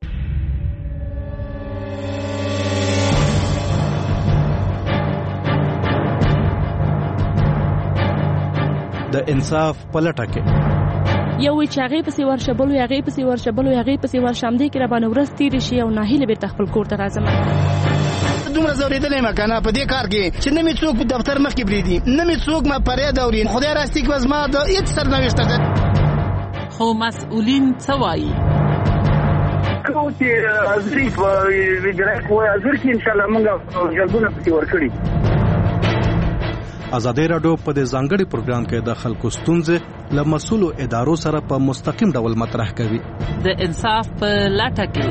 د انصاف پلټه کې یو وی چې هغه پسې ورشبلو هغه پسې ورشبلو هغه پسې ورشم دي کې را باندې ورستي رشي او ناهیله بیرته خپل کور ته راځم. ته دومره زورېدلی یم که نه په دې کار کې چې نه مې څوک په دفتر مخکې پرېږدي نه مې څوک ما فریاد اوري. خدای راستي کې زما د هېڅ سرنوشته ده. خو مسؤلین څه وایي؟ کو چې حاضري په ویډرک وایي حاضر کې انشاءالله موږ جلبونه پسې ورکړي. ازادي راډیو په دې ځانګړي پروګرام کې د خلکو ستونزې له مسؤلو ادارو سره په مستقیم ډول مطرح کوي. د انصاف په لټه کې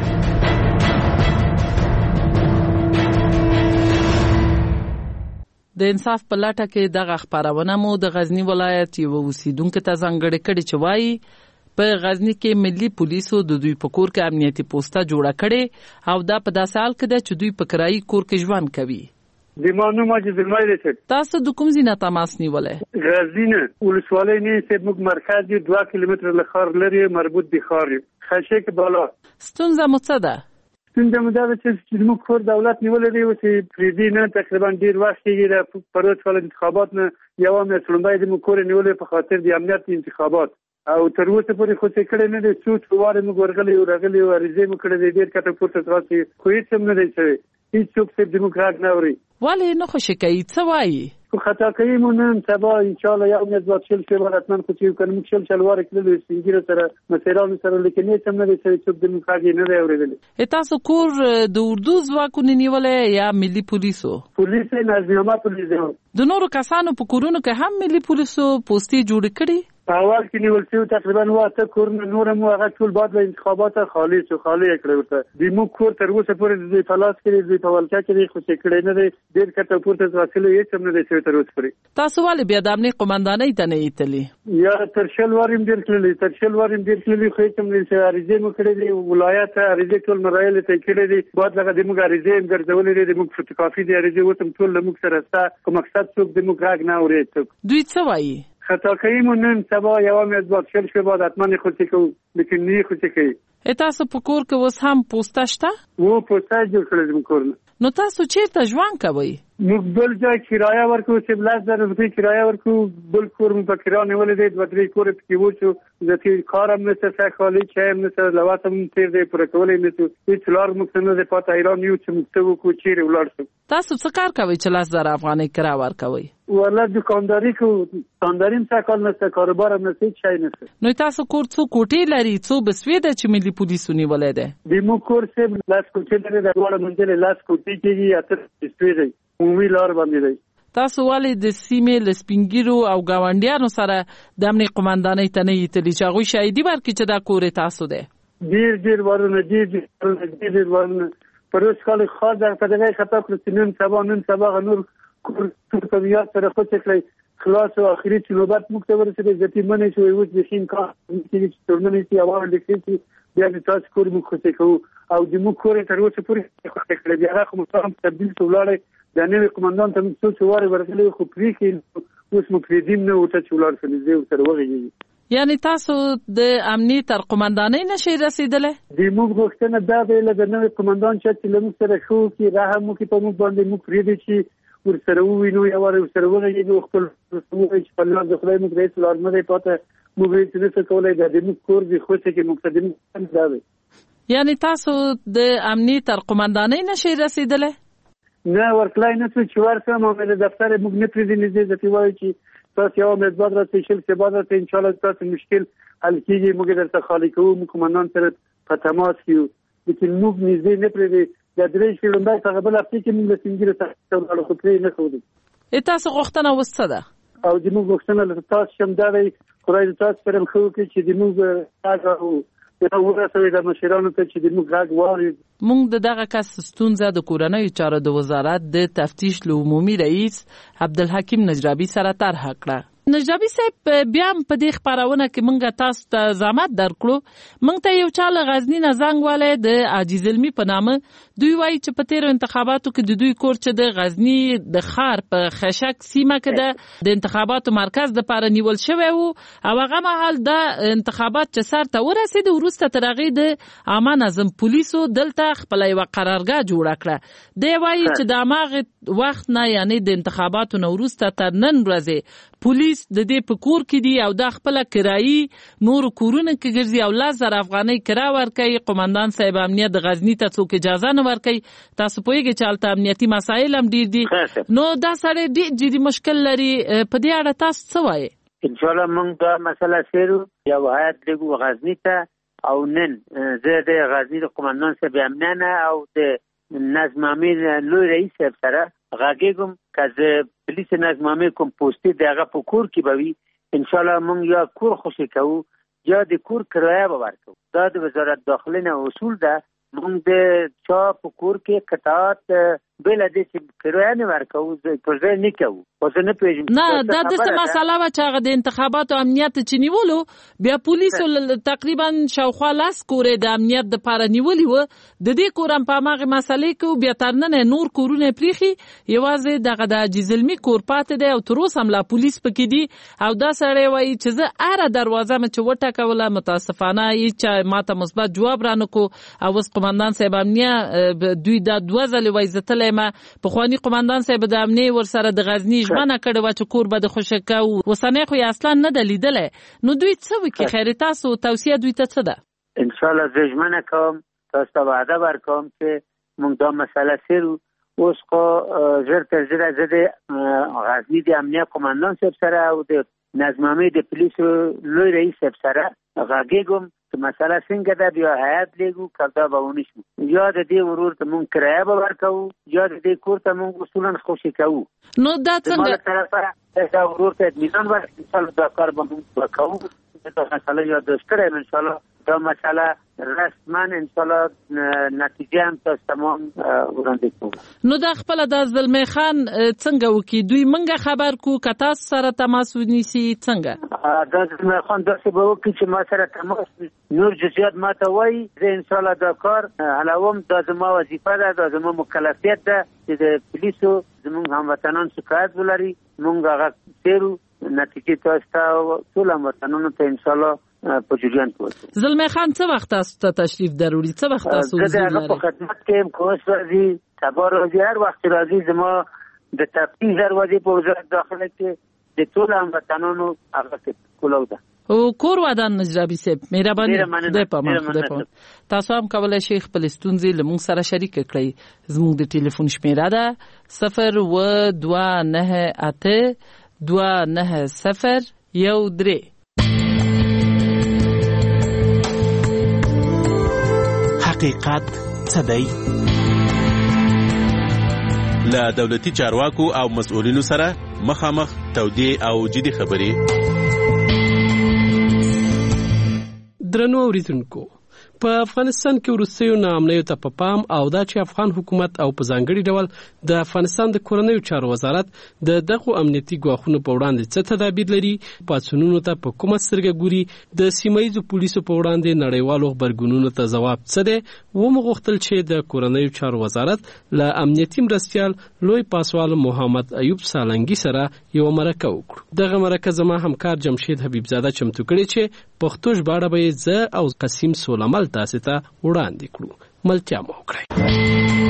د انصاف په لټه کې دغه خبرونه مو د غزنی ولایت یو اوسیدونکو ته ځانګړي کړي چې وایي په غزنی کې ملي پولیسو د دوی په کور کې امنیتي پوسټه جوړه کړې او دا په داسې حال کې ده چې دوی په کرایي کور کې ژوند کوي. د مانو ماجد المایل څه تاسو د کوم ځای نه تماس نیولې؟ غزنی ولسوالۍ نه چې موږ مرکز دی دوه کیلومتره له ښار لري مربوط دی ښار خشک بالا. ستونزه مو څه ده؟ ستونزه مو دا ده چې موږ کور دولت نیولې دی چې پریدي نه تقریبا ډیر وخت کېږي د پروت کال انتخابات نه یو مې څلمبای د موږ کور نیولې په خاطر د امنیت انتخابات او تر اوسه پورې خو څه کړی نه دی. څو څو واره موږ ورغلي او راغلي او عریضې مو کړې دي ډیر کټه پورته تراسي خو هیڅ هم نه دی شوی. هیڅ څوک چې دیموکرات نه اوري. ولې نه خوشی کوي څه وایي؟ خو خطا کوي مو نن سبا ان شاء الله یو مې ځواب شل شي ولاتمن خو چې کنه موږ شل شل واره کړل سپینګیره سره مسیرانو سره لیکن هیڅ هم نه دی چې څوک دیموکرات نه دی اورېدلی. تاسو کور د اردو ځواکونو نیولې یا ملي پولیسو؟ پولیس نظامه پولیس د نورو کسانو په کورونو کې هم ملي پولیسو پوسټي جوړ کړي؟ اول کې نیول شو تقریبا واته کورونه نور مو هغه ټول بعد له انتخابات خالي شو خالي کړی ورته د مو کور تر اوسه پورې د فلاس کې د پولکا کې خو څه کړی نه دی ډېر کټه پورته ځاڅلې هیڅ هم نه دی چې تر اوسه پورې. تاسو ولې بیا د امنیت قومندانۍ ته نه ایتلی؟ یا تر شل واریم ډېر کړلی تر شل واریم ډېر کړلی خو هیڅ هم نه چې عریضې مو کړې دي ولایت عریضې ټول مرایل ته کړې دي بعد لګه د موږ عریضې هم ګرځولې دي موږ فوټوکاپي دي عریضې وتم ټول موږ سره ستا کوم مقصد څوک دیموکرات نه اوري څوک. دوی څه وایي؟ خطا کوي مو نن سبا یو مې ځواب شل شو بعد اتمنې خو څه کوو لیکن نه خو څه کوي. تاسو په کور کې اوس هم پوسټه شته؟ وو پوسټه جوړ کړل د کور نه. نو تاسو چیرته ژوند کوئ؟ موږ بل ځای کرایه ورکو چې بل ځای روپۍ کرایه ورکو بل کور مو په کرایه نیولې دی دوه درې کور په کې وو چې د تیر کار هم نشته څه خالي چې هم نشته لوات هم تیر دی پر کولې نشو هیڅ لار موږ نه ده پاتې ایران یو چې موږ ته وکړو چیرې ولاړ شو. تاسو څه کار کوئ چې لاس زر افغانۍ کرایه ورکوئ؟ والله دکانداری کو دکانداریم څه کار نشته کاروبار هم نشته شي نشته. نو تاسو کور څو کوټې لري څو بسوي ده چې ملي پولیسو نیولې ده؟ د مو کور څه لاس کوټې لري د ډول منځله لاس کوټې کېږي اتر بسوي دی عمومي لار باندې دی. تاسو ولې د سیمې لسپینګیرو او گاونډیانو سره د امنیت قومندانۍ ته نه ایتلی چې هغوی شاهدي ورکړي چې دا کور تاسو دی؟ ډېر ډېر وارونه ډېر ډېر ډېر وارونه پر اوس کال خاص در په دغه خطا کړ چې نن سبا نن سبا نور کور طبيعت سره خو څه کړی خلاص او اخري چې نوبت موږ ته ورسېږي ځکه منې چې اوس د شین کار چې ترمنې چې اول لیکي بیا د تاسو کور موږ څه کوو او د موږ کور تر اوسه پورې خو څه کړی بیا خو موږ هم تبدیل ټولاړې د نوې قومندان ته موږ څه واره ورغلي خو پرې کې اوس موږ پرې دیم نه وته ټولار څه دې سره وغږیږي. یعنی تاسو د امنیت تر قومندانۍ نشئ رسیدلی؟ د موږ غوښتنه دا دی له نوې قومندان چې موږ سره شو کې رحم وکړي په موږ باندې موږ پرې دي چې ورسره ووینو یا ورسره وغږیږو خپل موږ چې په لاس د خدای موږ هیڅ لار نه دی پاته موږ هیڅ نه څه کولی دا د موږ کور دی خو چې موږ ته د موږ دا دی. یعنی تاسو د امنیت تر قومندانۍ نشئ رسیدلی؟ نه ورکلای نه څه چې ورسره مو د دفتر موږ نه پرې دي نه ځکه وایي چې تاسو یو مزباد راځي شل څه بعد ته ان شاء الله تاسو مشکل حل کیږي موږ درته خالی کوو موږ قومندان سره په تماس یو لیکن موږ نږدې نه پرې دي د درې شلمبای څنګه بل افتی کې موږ څنګه تاسو ته خو پرې نه کوو. تاسو غوښتنه وسته ده او د موږ غوښتنه له تاسو شم دا دی خدای تاسو سره خو کې چې د موږ تاسو دا ورسوي د مشرانو ته چې د موږ غږ واوري. موږ د دغه کس ستونزه د کورنیو چارو د وزارت د تفتیش له عمومي رئیس عبدالحکیم نجرابي سره طرح کړه. نجرابي صاحب بیا په دې خبرونه کې موږ تاسو ته زحمت درکړو موږ ته یو چا له غزنی نه زنګ والے د عاجز علمي په نامه دوی وایي چې په تیرو انتخاباتو کې د دوی کور چې د غزنی د ښار په خشک سیمه کې د انتخاباتو مرکز د پاره نیول شوی وو او هغه مهال د انتخابات چې سر ته ورسېد وروسته تر هغې د عامه نظم پولیسو دلته خپله یوه قرارګاه جوړه کړه. دی وایي چې د هماغې وخت نه یعنې د انتخاباتو نه وروسته تر نن ورځې پولیس د دې په کور کې دی او د خپل کرایي نور کورونه کې ګرځي او لس زره افغانۍ کرا ورکوي. قومندان صاحب امنیت د غزنی ته څوک اجازه نه ورکوي. تاسو پوهیږئ چې هلته امنیتي مسایل هم ډیر دي. نو دا سړی ډېر جدي مشکل لري. په دې اړه تاسو څه وایئ؟ انشاءالله موږ دا مسله څېړو. یو هیات لېږو غزني ته او نن زه د غزني د قومندان صاحب امنیت او د نظم عامې لوی رئیس صاحب سره غږېږم که زه پولیس نظم عامې کوم پوستې د هغه په کور کې به وي انشاءالله موږ یا کور خوشي کوو یا د کور کرایه به ورکوو. دا د وزارت داخله نه اصول ده. موږ د چا په کور کې قطعات بله دې چې کرایه نه ورکوو پر ځای نه کوو. خو زه نه پوهېږم نه دا داسې مسله وه چې هغه د انتخاباتو امنیت چې نیولو بیا پولیسو تقریبا شاوخوا لس کورې د امنیت دپاره نیولي وه. د دې کور هم په هماغې مسلې کوو. بیا تر ننه نور کورونه یې پرېښي. یوازې دغه د عجیز علمي کور پاتې دی او تر اوسه هم لا پولیس پکې دي. او دا سړی وایي چې زه هره دروازه مې چې وټکوله متاسفانه هېچا ما ته مثبت جواب رانه کو. او اوس قومندان صاحب امنیه دوی دا دوه ځلې وایي زه تللی یم. پخواني قومندان صاحب د امنیې ورسره د غزني ژمنه کړې وه چې کور به د خوشي کوو. اوسنی خو یې اصلا نه ده لیدلی. نو دوی څه وکړي؟ خیر تاسو توصیه دوی ته څه ده؟ انشاءالله زه ژمنه کوم تاسو ته وعده ورکوم چې موږ دا مسله څېړو. اوس خو ژر تر ژره زه د غزني د امنیه قومندان صاحب سره او د نظم عامې د پولیسو لوی رئیس صاحب سره غږېږم چې مسله څنګه ده. بیا هیات لېږو که دا به ونه شو یا د دې ورور ته موږ کرایه به ورکوو یا د دې کور ته موږ اصولا خوشي کوو. نو دا څنګه د طرفه دا ورور ته اطمینان ورکړو انشاءالله دا کار به موږ وکوو. دا مسله یادداشت کړی یم. انشاءالله دا مسله رسما انشاءالله نتیجه هم تاسو تمام وړاندې کوو. نو دا خپله دا زلمی خان څنګه وکړي؟ دوی موږ خبر کو که تاسو سره تماس ونیسي څنګه؟ دا زلمی خان داسې به وکړي چې ما سره تماس نور جزئیات ما ته وایي. زه انشاءالله دا کار حلوم. دا زما وظیفه ده. دا زما مکلفیت ده چې د پولیسو زموږ هموطنان شکایت ولري موږ هغه څېړو. نتیجې تاسو ته ټول هموطنانو ته انشاءالله په جریان کې ورکوو. زلمی خان څه وخت تاسو ته تشریف ضروري؟ څه وخت تاسو زه د هغه په خدمت کې یم. که اوس راځي سبا راځي هر وخت راځي. زما د تفتیش دروازې په وزارت داخله کې د ټولو هموطنانو هغه کې کولو ده. او کور ودان نجرابي صاحب مهرباني خدای په امان خدای په امان. تاسو هم کولای شئ خپل ستونزې له موږ سره شریک کړئ. زموږ د ټلیفون شمیره ده صفر و دوه نه اته دوه نه صفر یو درې. حقیقت څه دی؟ له دولتي چارواکو او مسؤلینو سره مخامخ تودې او جدي خبرې. درنو اوریدونکو، په افغانستان کې وروستیو ناامنیو ته په پام او دا چې افغان حکومت او په ځانګړي ډول د افغانستان د کورنیو چارو وزارت د دغو امنیتي ګواښونو په وړاندې څه تدابیر لري، پاڅونونو ته په کومه سترګه ګوري، د سیمه ییزو پولیسو په وړاندې نړیوالو غبرګونونو ته ځواب څه دی، ومغوښتل چې د کورنیو چارو وزارت له امنیتي مرستیال لوی پاسوال محمد ایوب سالنګي سره یو مرکه وکړو. دغه مرکه زما همکار جمشید حبیبزاده چمتو کړې چې پښتو ژباړه به یې زه او قسیم سولمل تاسو ته وړاندې کړو. ملتیا مو وکړئ.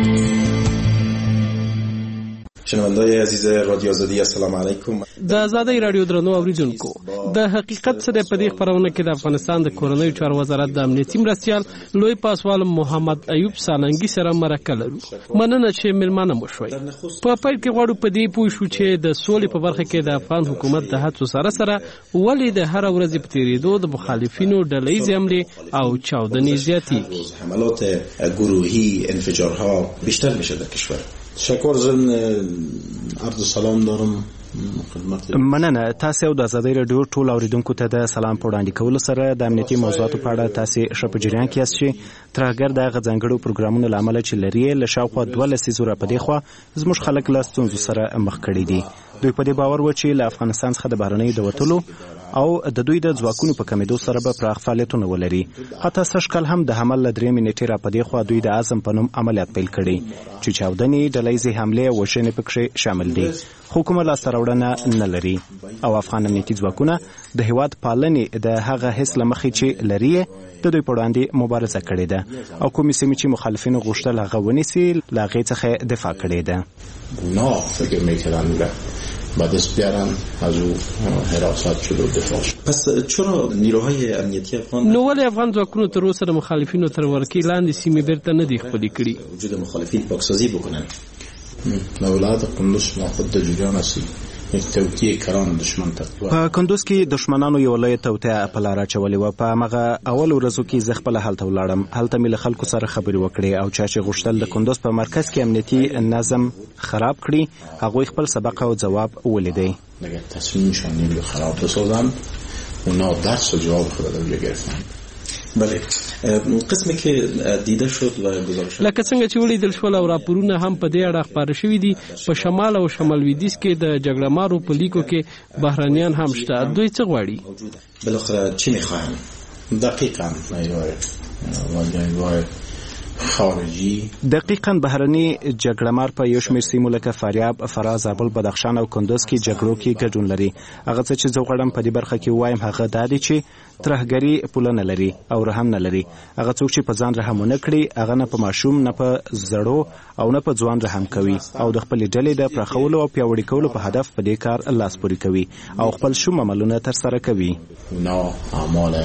شنوندای عزیز رادیو آزادی، السلام علیکم. د آزادی رادیو درنو اوریدونکو، د حقیقت څخه په دې خبرونه کې د افغانستان د کورنیو چارو وزارت د امنیتي مرستیال لوی پاسوال محمد ایوب سالنګي سره مرکه لرو. مننه چې ملمانه مو شوي. په پیل کې غواړو په دې پوه شو چې د سولې په برخه کې د افغان حکومت د هڅو سره سره ولې د هر ورځ په تیریدو د مخالفینو ډله‌ایزې حملې او چاودنې زیاتېږي. حملات گروهی، انفجارها بیشتر میشه در کشور. شکر زن عرض سلام دارم خدمت. مننه. تاسو د آزادۍ رادیو ټول اوریدونکو ته د سلام په وړاندې کولو سره د امنیتي موضوعاتو په اړه تاسو شپ جریان کې یاست چې ترګر د غځنګړو پروګرامونو لامل چې لري له شاوخوا دوه لسیزو را پدې خو زموږ خلک له ستونزو سره مخ کړي دي. دوی په دې باور و چې له افغانستان څخه د بهرنۍ د وټلو او د دوی د ځواکونو په کمیدو سره به پراخ فعالیتونه ولري. حتی سشکل هم د حمل لدرې منټې را پدې خو دوی د اعظم په نوم عملیات پیل کړي چې چاودنې، ډله‌ایزې حملې او وژنې پکې شامل دي. حکومت لا سره نه لري او افغان امنیتي ځواکونه د هیواد پالنې د هغه حس لمخې چې لري د دوی په وړاندې مبارزه کړې ده او کومې سیمې چې مخالفینو غوښتل هغه ونیسي له هغې څخه دفاع کړې ده. ګناه فکر میکردن به دست بیارن، از او حراست شد و دفاع شد. پس چرا نیروهای امنیتی افغان نو ولې افغان ځواکونو تر اوسه د مخالفینو تر ورکې لاندې سیمې بیرته نه دي خپلې کړي؟ وجود مخالفین پاکسازی بکنن. ولایت کندوز ما خود د جریان هستی توطئه کران دشمن ته. په کندوز کې دشمنانو یو لویه توطئه په لاره اچولې وه. په هغه اول ورځو کې زه خپله هلته ولاړم. هلته مې له خلکو سره خبرې وکړې او چا چې غوښتل د کندوز په مرکز کې امنیتي نظم خراب کړي، هغوی خپل سبق او جواب ولیدی. اگر تصمیمشان این رو خراب بسازن، اونا درس و جواب خود رو گرفتن. بله، قسمی که دیده شد و گزارش لکه څنګه چې ولیدل شول او راپورونه هم په دې اړه خپاره شوي دي، په شمال او شمال لویدیځ کې د جګړه مارو په لیکو کې بهرانیان هم شته. دوی څه غواړي؟ بالاخره چی میخواهن؟ دقیقاً نیروهای خارجی دقیقاً بهرني جګړهمار په یو شمېر سیمو لکه فاریاب، فراه، زابل، بدخشان او کندوز کې جګړو کې ګډون لري. هغه څه چې زه غواړم په دې برخه کې وایم هغه دا دی چې ترهګري پوله نه لري او رحم نه لري. هغه څوک چې په ځان رحم ونه کړي، هغه نه په ماشوم، نه په زړو او نه په ځوان رحم کوي او د خپلې ډلې د پراخولو او پیاوړي کولو په هدف په دې کار لاس پورې کوي او خپل شوم عملونه ترسره کوي. اونا اعمال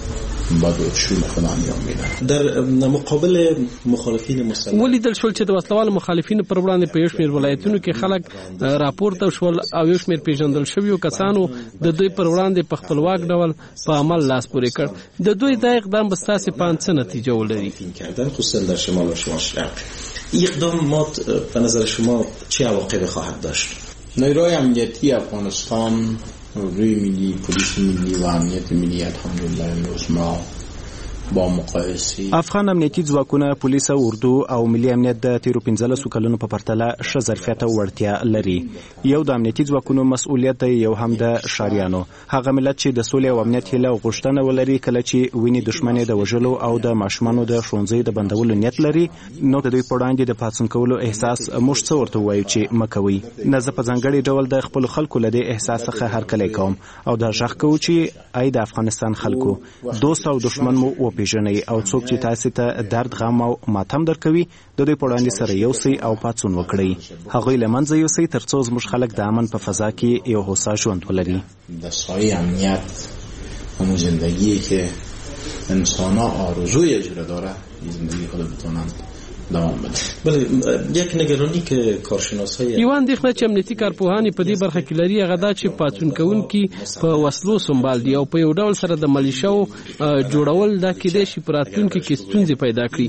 بد و شوم خود انجام میدن. در مقابل مخالفین مسلح ولیدل شول چې د وسلوال مخالفینو پر وړاندې په یو شمېر ولایتونو کې خلک راپورته شول او یو شمېر پیژندل شویو کسانو د دوی پر وړاندې په خپلواک ډول په عمل لاس پورې کړ. د دوی دا اقدام به ستاسې په اند څه نتیجه ولري؟ خصوصا در شمال و شمال شرق اقدامات به نظر شما چه عواقبی خواهد داشت؟ نیروهای امنیتی افغانستان، روی ملی، پلیس ملی و امنیت ملی الحمدلله امروز ما با مقایسه افغان امنیتي ځواکونه، پولیس او اردو او ملي امنیت د تیرو پنځلسو کلونو په پرتله ښه ظرفیت او وړتیا لري. یو د امنیتي ځواکونو مسؤلیت دی، یو هم د ښاریانو. هغه ملت چې د سولې او امنیت هیله او غوښتنه ولري، کله چې ویني دښمن د وژلو او د ماشومانو د ښوونځیو د بندولو نیت لري، نو د دوی په وړاندې د پاڅون کولو احساس موږ څه ورته وایو چې مه کوئ. نه زه په ځانګړي ډول د خپلو خلکو له دې احساس څخه هرکلی کوم او دا غږ کوو چې ای د افغانستان خلکو، دوست او دښمن مو وپېژنئ او څوک چې تاسو ته درد، غم او ماتم درکوي، د دوی په وړاندې سره یو سئ او پاڅون وکړئ. هغوی له منځه یوسئ تر څو زموږ خلک د امن په فضا کې یو هوسا ژوند ولري. د سایه امنیت همون زندگی که انسان‌ها آرزوی اجرا داره، زندگی خود بتونن دوام بده. بله، یک نگرانی که کارشناسای یو اندېښنه چې امنیتي کارپوهان په دې برخه کې لري هغه دا چې پاڅون کوونکي په وسلو سمبال دي او په یو ډول سره د ملیشاو جوړول دا کېدای شي په راتلونکي کې ستونزې پیدا کړي.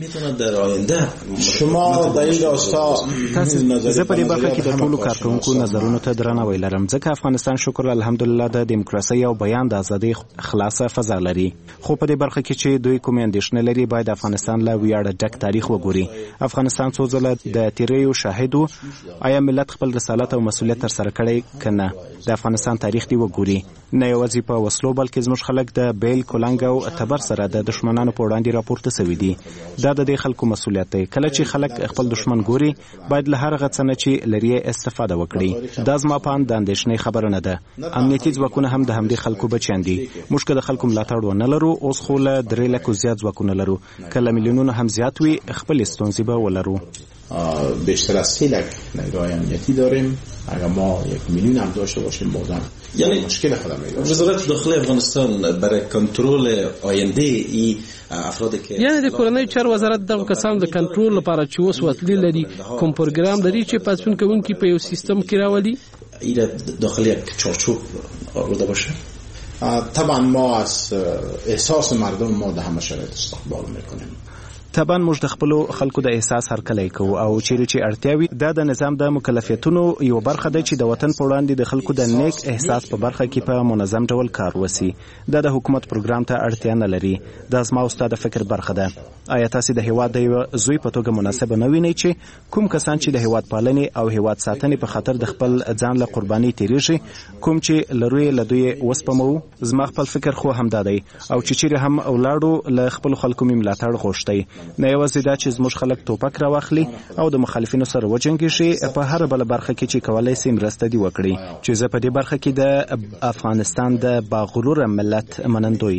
شما د این داستان زه په دې برخه کې د ټولو کارکوونکو نظرونو ته درناوی لرم، ځکه افغانستان شکر الحمدلله د دیموکراسۍ او بیان د ازادۍ خلاصه فضا لري. خو په دې برخه کې چې دوی کومې اندېښنې لري، باید افغانستان له ویاړه ډک تاریخ وګوري. افغانستان څو ځله د تیریو شاهد و. آیا ملت خپل رسالت او مسؤلیت تر سره کړی که نه؟ د افغانستان تاریخ دی وګوري. نه یوازې په وسلو بلکې زموږ خلک د بیل، کولنګ او تبر سره د دښمنانو په وړاندې راپورته سوي دي. دا د دې خلکو مسؤلیت دی. کله چې خلک خپل دښمن ګوري، باید له هر هغه څه نه چې لري استفاده وکړي. دا زما په اند د اندېښنې خبره نه ده. امنیتي ځواکونه هم د همدې خلکو بچیان دي. موږ که د خلکو ملاتړ ونه لرو، اوس خو له درې لکو زیات ځواکونه لرو، که له میلیونونو هم زیات وي، خپلې ستونزې به ولرو. بیشتر از سه لک نیروهای امنیتی داریم. اگر ما یک میلیون هم داشته باشیم بازم یعنی مشکل خودم میاد. وزارت داخلی افغانستان برای کنترل آینده ای افرادی که یعنی د کورنۍ چارو وزارت دغه کسانو د کنټرول لپاره چې اوس وسلې لري، کوم پروګرام لري چې پاڅون کوونکي په یو سیستم کې راولي؟ ایره داخل یک چارچوب آورده باشه. طبعا ما از احساس مردم ما در همه شرایط استقبال میکنیم. طبعا موږ د خپلو خلکو د احساس هرکلی کوو او چیرې چې اړتیا وي، دا د نظام د مکلفیتونو یو برخه ده چې د وطن په وړاندې د خلکو د نیک احساس په برخه کې په منظم ډول کار وسی. دا د حکومت پروګرام ته اړتیا نه لري. دا زما او ستا د فکر برخه ده. آیا تاسې د هیواد د یو زوی په توګه مناسبه نه وینئ چې کوم کسان چې د هیواد پالنې او هیواد ساتنې په خاطر د خپل ځان له قربانۍ تیریږي، کوم چې لروي له دوی وسپمو؟ زما خپل فکر خو همدا دی او چې چیرې هم ولاړو له خپل خلکو مې ملاتړ غوښتی، نه یوازې دا چې زموږ خلک ټوپک راواخلي او د مخالفینو سره وجنګېږي، په هر بله برخه کې چې کولی سي مرسته دې وکړي. چې زه په دې برخه کې د افغانستان د باغروره ملت منندوی یم.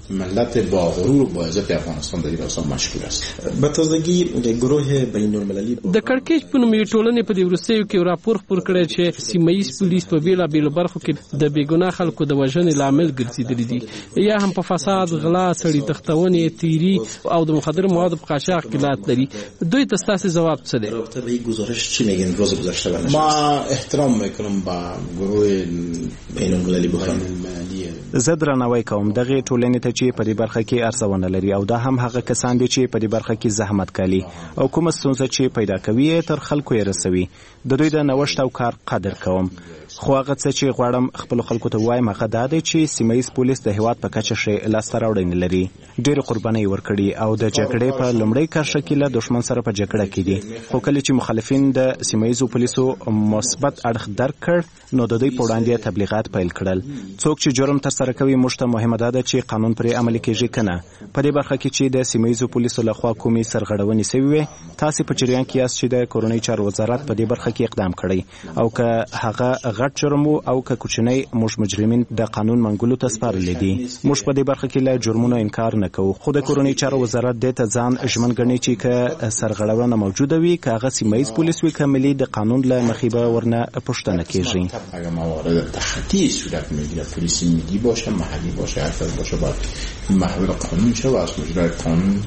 ملت با غرور و با عزت افغانستان در این راستا مشغول است. به تازگی گروه بین المللی د کړکېچ په نوم یې ټولنې په دې وروستیو کې راپور خپور کړی چې سیمه ییز پولیس په بېلابېلو برخو کې د بېګناه خلکو د وژنې لامل ګرځېدلي دي یا هم په فساد، غلا، سړي تښتونې، تیري او د مخدره موادو په قاچاق کې لات لري. دوی ته ستاسې ځواب څه دی؟ رابطه به این گزارش چی میگن روز گذشته بنشست؟ ما احترام میکنم با گروه بین المللی بخوام. زه درناوی کوم دغه ټولنې ته چې په دې برخه کې ارزونه لري او دا هم هغه کسان دي چې په دې برخه کې زحمت کوي او کومه ستونزه چې پیدا کوي تر خلکو یې رسوي. د دوی د نوښت او کار قدر کوم. خو هغه څه چې غواړم خپل خلکو ته وایم هغه دا دی چې سیمه ییز پولیس د هیواد په کچه ښې لاسته راوړنې لري. ډېرې قربانۍ ورکړي او د جګړې په لومړۍ کرښه کې له دښمن سره په جګړه کې دي. خو کله چې مخالفین د سیمه ییزو پولیسو مثبت اړخ درک کړ نو د دوی په وړاندې تبلیغات پیل کړل. څوک چې جرم ترسره کوي موږ ته مهمه ده چې قانون پرې عملي کېږي که نه. په دې برخه کې چې د سیمه ییزو پولیسو لخوا کومې سرغړونې سوي وي تاسې په جریان کې یاست چې د کورنۍ چارو وزارت په دې برخه کې اقدام کړی او که هغه غټ جرم وو او که کوچنی موږ مجرمین د قانون منګولو ته سپارلي دي. موږ په دې برخه کې له جرمونو انکار نه کوو خو د کورنۍ چارو وزارت دې ته ځان ژمن ګڼي چې که سرغړونه موجوده وي که هغه سیمه ییز پولیس وي که ملي د قانون له مخې به ورنه پوښتنه کېږي. اگر موارد تخطی صورت میگیره پلیس ملی باشه محلی باشه هر کس باشه باید محول قانون شه و از مجرای قانون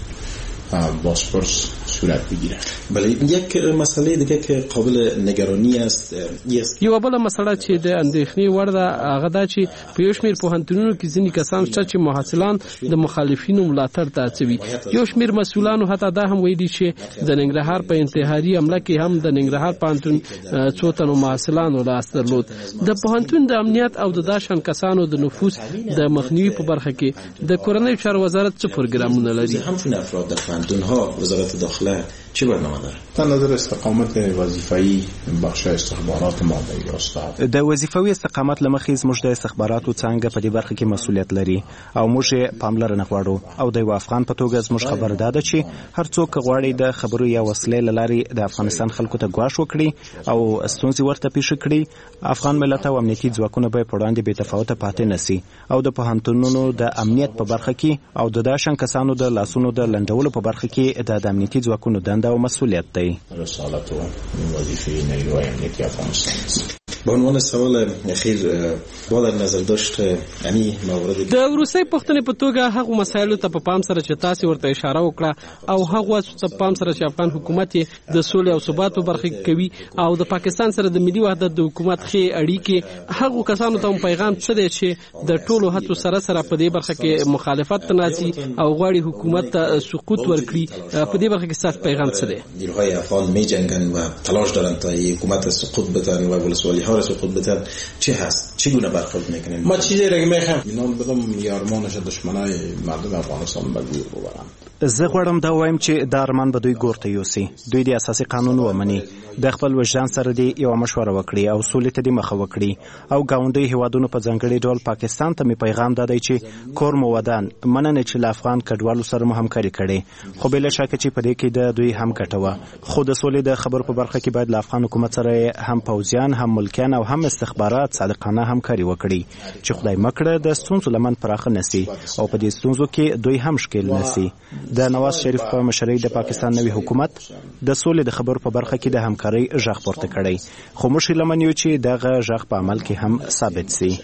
بازپرس صورت بگیره. بله یک مسئله دیگه که قابل نگرانی است یو بل مسله چې د اندېښنې وړ ده هغه دا چې په یو شمېر پوهنتونونو کې ځینې کسان شته چې محصلان د مخالفینو ملاتړ ته هڅوي. یو شمېر مسؤلانو حتی دا هم ویلي چې د ننګرهار په انتحاري حمله کې هم د ننګرهار پوهنتون څو تنو محصلانو لاس درلود. د پوهنتون د امنیت او د داشن کسانو د نفوذ د مخنیوي په برخه کې د کورنۍ چارو وزارت څه پروګرامونه لري؟ همچون افراد در پوهنتون‌ها وزارت داخله چه برنامه داره؟ تا نظر استقامت وظیفه‌ای بخش استخبارات ما د ریاست د وظیفوي استقامت لمخې زموږ د استخباراتو څانګه په دې برخه کې مسؤلیت لري او موږ یې پاملرنه غواړو او د یو افغان په توګه زموږ خبره ده چې هر څوک غواړي د خبرو یا وسلې له لارې د افغانستان خلکو ته ګواښ وکړي او ستونزې ورته پیښ کړي. افغان ملت او امنیتي ځواکونه به په وړاندې بې تفاوته پاتې نسی او د پوهنتونونو د امنیت په برخه کې او د داشن کسانو د لاسونو د لنډولو په برخه کې د امنیتي ځواکونو دنده او مسؤلیت دی. رسالت و وظیفه نیروهای امنیتی افغانستان است. به عنوان سوال اخیر با در نظر داشت یعنی موارد د روسي پښتنې په توګه هغه مسایلو ته په پام سره چې تاسو ورته اشاره وکړه او هغه څه په پام سره چې افغان حکومت د سولې او ثبات په برخه کې کوي او د پاکستان سره د ملي وحدت د حکومت خې اړیکې هغه کسانو ته پیغام څه دی چې د ټولو هڅو سره سره په دې برخه کې مخالفت تناسي او غواړي حکومت ته سقوط ورکړي. په دې برخه کې ستاسو پیغام څه دی؟ نیروهای افغان می‌جنگن و تلاش دارن تا حکومت سقوط بدن و ولسوالی ها را سقوط بدن. چه هست؟ چگونه برخورد میکنین؟ ما چیزی را میخوام اینان بدم یارمانش دشمنای مردم افغانستان به گور ببرن. زه غواړم دا وایم چې دا ارمان به دوی ګور ته یوسي. دوی د اساسي قانون ومني، د خپل وجدان سره دی یو مشوره وکړي او سولې ته دی مخه وکړي او ګاونډي هیوادونو په ځانګړي ډول پاکستان ته می پیغام دادی چې کور مو ودان مننه چې له افغان کډوالو سره مو همکاري کړي. خو بل شک چې په دې کې د دوی هم ګټوه خو د سولې د خبر په برخه کې باید له افغان حکومت سره هم پوځیان هم ملکیان او هم استخبارات صادقانه همکاري وکړي چې خدای مکړه د ستونزو لمن پراخه نسی او په دې ستونزو کې دوی هم شکل نسی. د نواز شریف په مشرۍ د پاکستان نوي حکومت د سولې د خبر په برخه کې د همکاري ژغ پورته کړی خو موږ لمن یو چې دغه ژغ په عمل کې هم ثابت سي.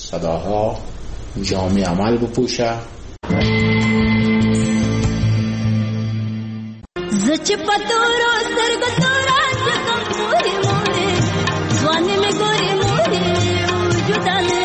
صداها جامع عمل بپوشه زچ پتورو سترګتورا څنګه مورې مورې ځواني مې ګورې مورې وجودانه